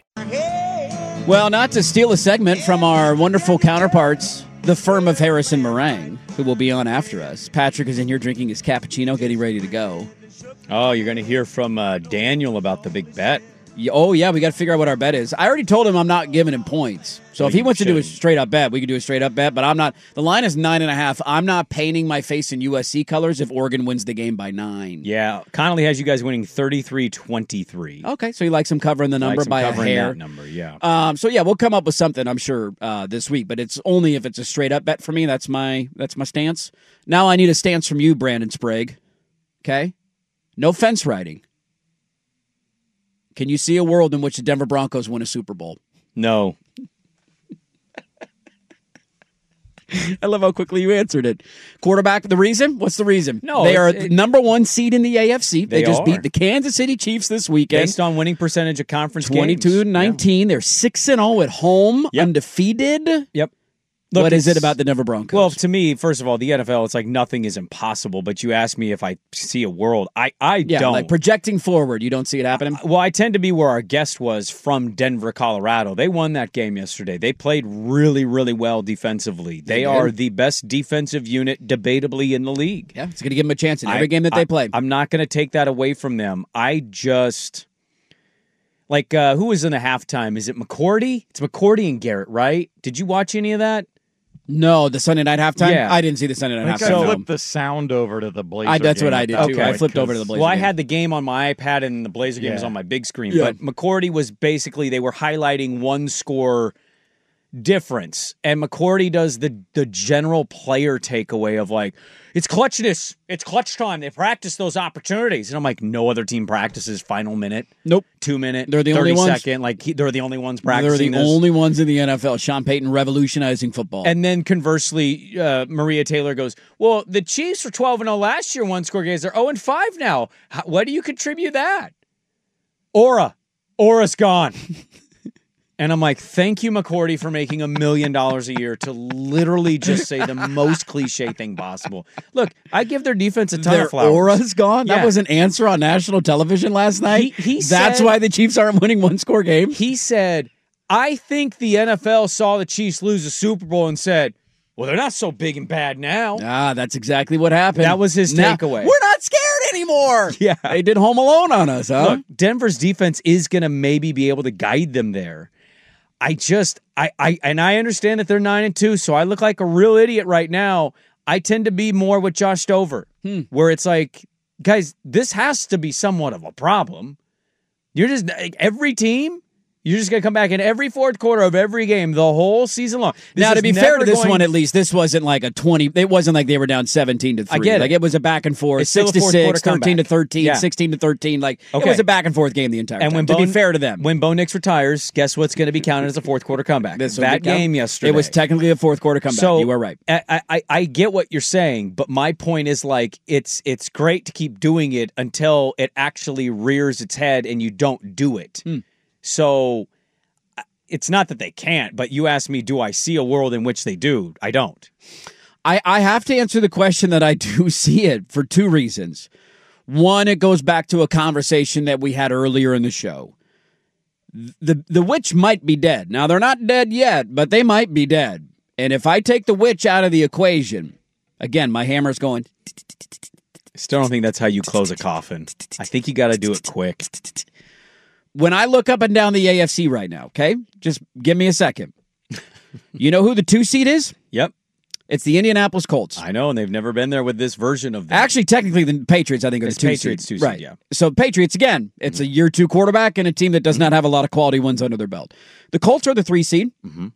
Well, not to steal a segment from our wonderful counterparts, the firm of Harrison Meringue, who will be on after us. Patrick is in here drinking his cappuccino, getting ready to go. Oh, you're going to hear from uh, Daniel about the big bet. Oh, yeah, we got to figure out what our bet is. I already told him I'm not giving him points. So well, if he wants shouldn't. to do a straight-up bet, we can do a straight-up bet, but I'm not. The line is nine and a half. I'm not painting my face in U S C colors if Oregon wins the game by nine. Yeah, Connolly has you guys winning thirty-three twenty-three. Okay, so he likes him covering the number likes by a hair. That number, yeah. Um, so, yeah, we'll come up with something, I'm sure, uh, this week, but it's only if it's a straight-up bet for me. That's my that's my stance. Now I need a stance from you, Brandon Sprague. Okay? No fence riding. Can you see a world in which the Denver Broncos win a Super Bowl? No. I love how quickly you answered it. Quarterback, the reason? What's the reason? No, they are it, the number one seed in the A F C. They, they just are. beat the Kansas City Chiefs this weekend. Based on winning percentage of conference twenty-two games. to nineteen. Yeah. They're six and oh at home, yep. undefeated. Yep. Look, what is it about the Denver Broncos? Well, to me, first of all, the N F L, it's like nothing is impossible, but you ask me if I see a world. I, I yeah, don't. Like projecting forward, you don't see it happening? Well, I tend to be where our guest was from Denver, Colorado. They won that game yesterday. They played really, really well defensively. They, they are the best defensive unit debatably in the league. Yeah, it's going to give them a chance in every I, game that I, they play. I'm not going to take that away from them. I just... Like, uh, who was in the halftime? Is it McCourty? It's McCourty and Garrett, right? Did you watch any of that? No, the Sunday night halftime? Yeah. I didn't see the Sunday night I halftime. So no. I flipped the sound over to the Blazer I, That's game what I did, too. Okay. I flipped over to the Blazer Well, I game. had the game on my iPad, and the Blazer game yeah. was on my big screen. Yeah. But McCourty was basically, they were highlighting one score difference. And McCourty does the, the general player takeaway of like, it's clutchness. It's clutch time. They practice those opportunities. And I'm like, no other team practices final minute. Nope. Two minute. They're the thirty only ones. second. Like, he, they're the only ones practicing They're the this. only ones in the N F L. Sean Payton revolutionizing football. And then conversely, uh, Maria Taylor goes, well, the Chiefs were twelve and oh last year, one score games. They're oh and five now. How, what do you contribute that? Aura. Aura's gone. And I'm like, thank you, McCourty, for making a million dollars a year to literally just say the most cliche thing possible. Look, I give their defense a ton Their of flowers. aura's gone? Yeah. That was an answer on national television last night? He, he That's said, why the Chiefs aren't winning one-score games? He said, I think the N F L saw the Chiefs lose the Super Bowl and said, well, they're not so big and bad now. Ah, that's exactly what happened. That was his now, takeaway. We're not scared anymore. Yeah. They did Home Alone on us, huh? Look, Denver's defense is going to maybe be able to guide them there. I just, I, I, and I understand that they're nine and two, so I look like a real idiot right now. I tend to be more with Josh Dover, hmm. where it's like, guys, this has to be somewhat of a problem. You're just, like, every team, you're just going to come back in every fourth quarter of every game the whole season long. This now, to is be fair to this going- one, at least, this wasn't like a twenty. It wasn't like they were down seventeen to three. I get it. Like, it was a back and forth, It's still six a to fourth six, quarter thirteen to comeback. thirteen, Yeah. sixteen to thirteen. Like, Okay. it was a back and forth game the entire And time. when to Bo, be fair to them. when Bo Nix retires, guess what's going to be counted as a fourth quarter comeback? This will that be count- game yesterday. It was technically a fourth quarter comeback. So you were right. I, I I get what you're saying, but my point is like it's it's great to keep doing it until it actually rears its head and you don't do it. Hmm. So it's not that they can't, but you asked me, do I see a world in which they do? I don't. I, I have to answer the question that I do see it for two reasons. One, it goes back to a conversation that we had earlier in the show. The the witch might be dead. Now, they're not dead yet, but they might be dead. And if I take the witch out of the equation, again, my hammer's going. Still don't think that's how you close a coffin. I think you got to do it quick. When I look up and down the A F C right now, okay, just give me a second. You know who the two seed is? Yep. It's the Indianapolis Colts. I know, and they've never been there with this version of them. Actually, technically, the Patriots, I think, are It's the two Patriots seed. two seed, right. yeah. So, Patriots, again, it's a year two quarterback and a team that does not have a lot of quality wins under their belt. The Colts are the three seed. Mm-hmm.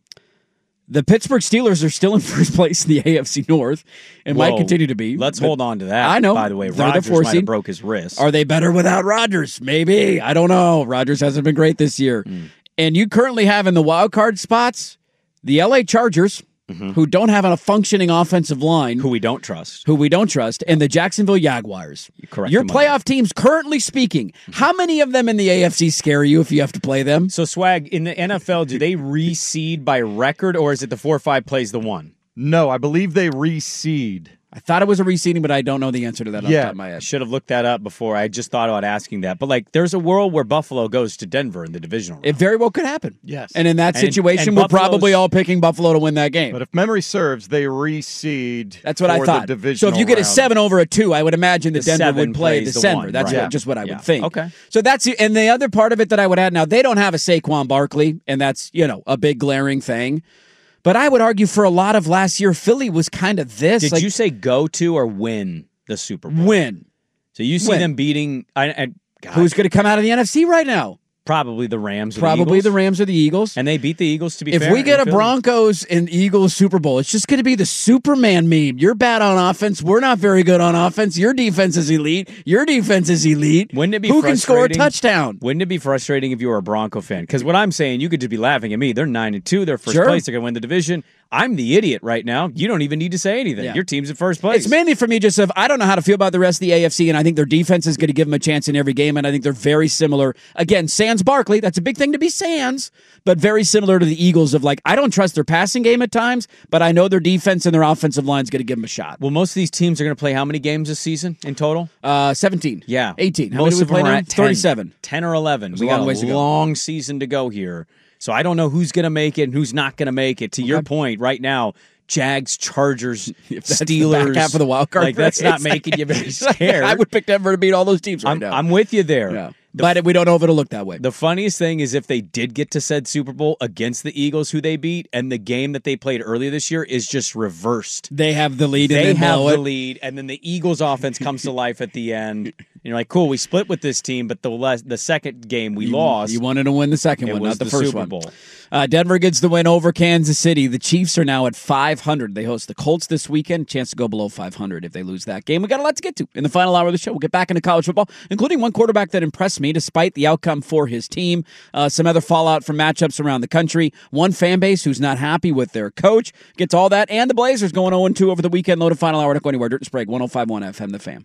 The Pittsburgh Steelers are still in first place in the A F C North and might Whoa. continue to be. Let's but hold on to that. I know. By the way, They're the Rodgers four might have seed. broke his wrist. Are they better without Rodgers? Maybe. I don't know. Rodgers hasn't been great this year. Mm. And you currently have in the wild card spots the L A Chargers, Mm-hmm. who don't have a functioning offensive line. Who we don't trust. Who we don't trust, and the Jacksonville Jaguars. You correct Your them on playoff teams, currently speaking, how many of them in the A F C scare you if you have to play them? So, Swag, in the N F L, do they reseed by record, or is it the four or five plays the one? No, I believe they reseed. I thought it was a reseeding, but I don't know the answer to that off the Yeah. top of my I head. should have looked that up before. I just thought about asking that. But, like, there's a world where Buffalo goes to Denver in the divisional round. It very well could happen. Yes. And in that And- situation, and we're Buffalo's- probably all picking Buffalo to win that game. But if memory serves, they reseed. That's what for I thought. The So divisional if you get a round. seven over a two, I would imagine that The Denver seven would play plays the the Denver. one, That's right. what, just what I Yeah. would think. Okay. So that's and the other part of it that I would add now, they don't have a Saquon Barkley, and that's, you know, a big glaring thing. But I would argue for a lot of last year, Philly was kind of this. Did like, you say go to or win the Super Bowl? win? So you see Win. them beating I, I, God, Who's going to come out of the N F C right now? probably the Rams or Probably the Eagles. the Rams or the Eagles. And they beat the Eagles, to be If fair. we get in a Philly. Broncos and Eagles Super Bowl, it's just going to be the Superman meme. You're bad on offense. We're not very good on offense. Your defense is elite. Your defense is elite. Wouldn't it be Who can score a frustrating- touchdown? Wouldn't it be frustrating if you were a Bronco fan? Because what I'm saying, you could just be laughing at me. They're nine and two. They're first Sure. place. They're going to win the division. I'm the idiot right now. You don't even need to say anything. Yeah. Your team's in first place. It's mainly for me just of I don't know how to feel about the rest of the A F C, and I think their defense is going to give them a chance in every game, and I think they're very similar. Again, Sans Barkley, that's a big thing to be Sans, but very similar to the Eagles of like, I don't trust their passing game at times, but I know their defense and their offensive line is going to give them a shot. Well, most of these teams are going to play how many games this season in total? Uh, seventeen. Yeah. eighteen. How Most many of do we play them are now? at ten. thirty-seven. ten or eleven. There's We a got long a ways to go. long season to go here. So I don't know who's going to make it and who's not going to make it. To your point, right now, Jags, Chargers, If that's the Steelers. back half of the wild card Like, that's race, not making you very scared. I would pick Denver to beat all those teams right I'm, now. I'm with you there. Yeah. The But we don't know if it'll look that way. The funniest thing is if they did get to said Super Bowl against the Eagles, who they beat, and the game that they played earlier this year is just reversed. They have the lead and They they have blow the it. lead, and then the Eagles' offense comes to life at the end. And you're like, cool, we split with this team, but the les- the second game we You- lost. You wanted to win the second It one, was not the, the first Super one. Bowl. Uh, Denver gets the win over Kansas City. The Chiefs are now at five hundred. They host the Colts this weekend. Chance to go below five hundred if they lose that game. We got a lot to get to in the final hour of the show. We'll get back into college football, including one quarterback that impressed me despite the outcome for his team. Uh, some other fallout from matchups around the country. One fan base who's not happy with their coach. Gets all that. And the Blazers going oh and two over the weekend. Loaded final hour. Don't go anywhere. Dirt and Sprague, one oh five point one F M, The Fan.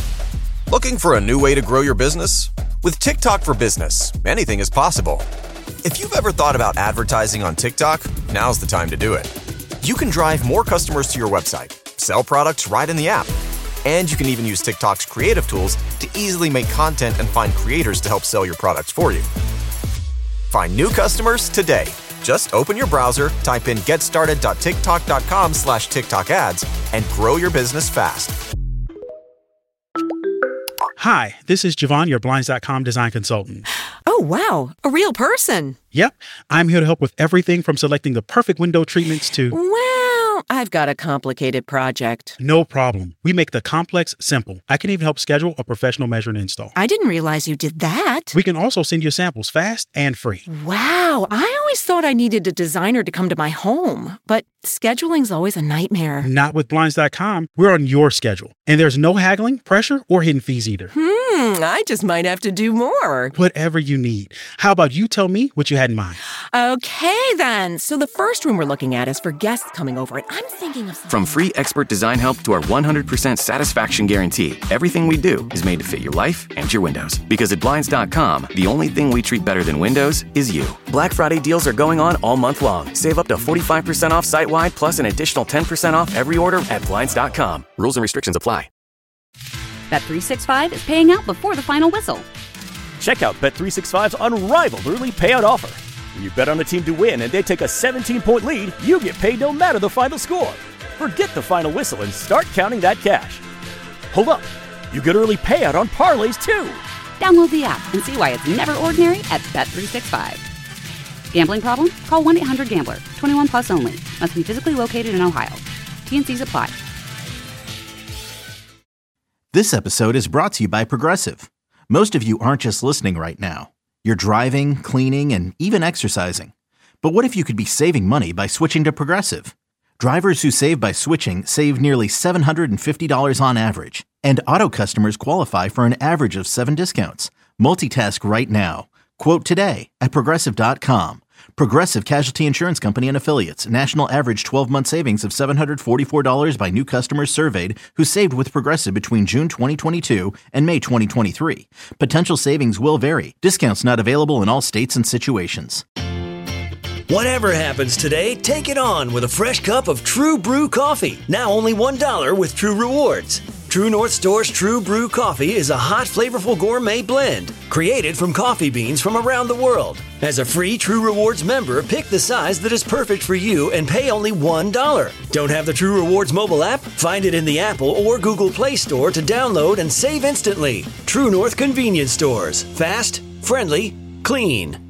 Looking for a new way to grow your business? With TikTok for Business, anything is possible. If you've ever thought about advertising on TikTok, now's the time to do it. You can drive more customers to your website, sell products right in the app, and you can even use TikTok's creative tools to easily make content and find creators to help sell your products for you. Find new customers today. Just open your browser, type in getstarted.tiktok.com slash TikTok ads, and grow your business fast. Hi, this is Javon, your Blinds dot com design consultant. Oh, wow. A real person. Yep, I'm here to help with everything from selecting the perfect window treatments to... Well, I've got a complicated project. No problem. We make the complex simple. I can even help schedule a professional measure and install. I didn't realize you did that. We can also send you samples fast and free. Wow, I always thought I needed a designer to come to my home, but scheduling's always a nightmare. Not with Blinds dot com. We're on your schedule, and there's no haggling, pressure, or hidden fees either. Hmm, I just might have to do more. Whatever you need. How about you tell me what you had in mind? Okay, then. So the first room we're looking at is for guests coming over, and I'm thinking of something. From free expert design help to our one hundred percent satisfaction guarantee, everything we do is made to fit your life and your windows. Because at Blinds dot com, the only thing we treat better than windows is you. Black Friday deals are going on all month long. Save up to forty-five percent off site-wide, plus an additional ten percent off every order at Blinds dot com. Rules and restrictions apply. Bet three sixty-five is paying out before the final whistle. Check out Bet three sixty-five's unrivaled early payout offer. When you bet on a team to win and they take a seventeen-point lead, you get paid no matter the final score. Forget the final whistle and start counting that cash. Hold up. You get early payout on parlays, too. Download the app and see why it's never ordinary at Bet three sixty-five. Gambling problem? Call one eight hundred gambler. twenty-one plus only. Must be physically located in Ohio. T and C's apply. This episode is brought to you by Progressive. Most of you aren't just listening right now. You're driving, cleaning, and even exercising. But what if you could be saving money by switching to Progressive? Drivers who save by switching save nearly seven hundred fifty dollars on average. And auto customers qualify for an average of seven discounts. Multitask right now. Quote today at Progressive dot com. Progressive Casualty Insurance Company and Affiliates. National average twelve-month savings of seven hundred forty-four dollars by new customers surveyed who saved with Progressive between June twenty twenty-two and May twenty twenty-three. Potential savings will vary. Discounts not available in all states and situations. Whatever happens today, take it on with a fresh cup of True Brew coffee. Now only one dollar with True Rewards. True North Store's True Brew coffee is a hot, flavorful gourmet blend created from coffee beans from around the world. As a free True Rewards member, pick the size that is perfect for you and pay only one dollar. Don't have the True Rewards mobile app? Find it in the Apple or Google Play Store to download and save instantly. True North Convenience Stores. Fast, friendly, clean.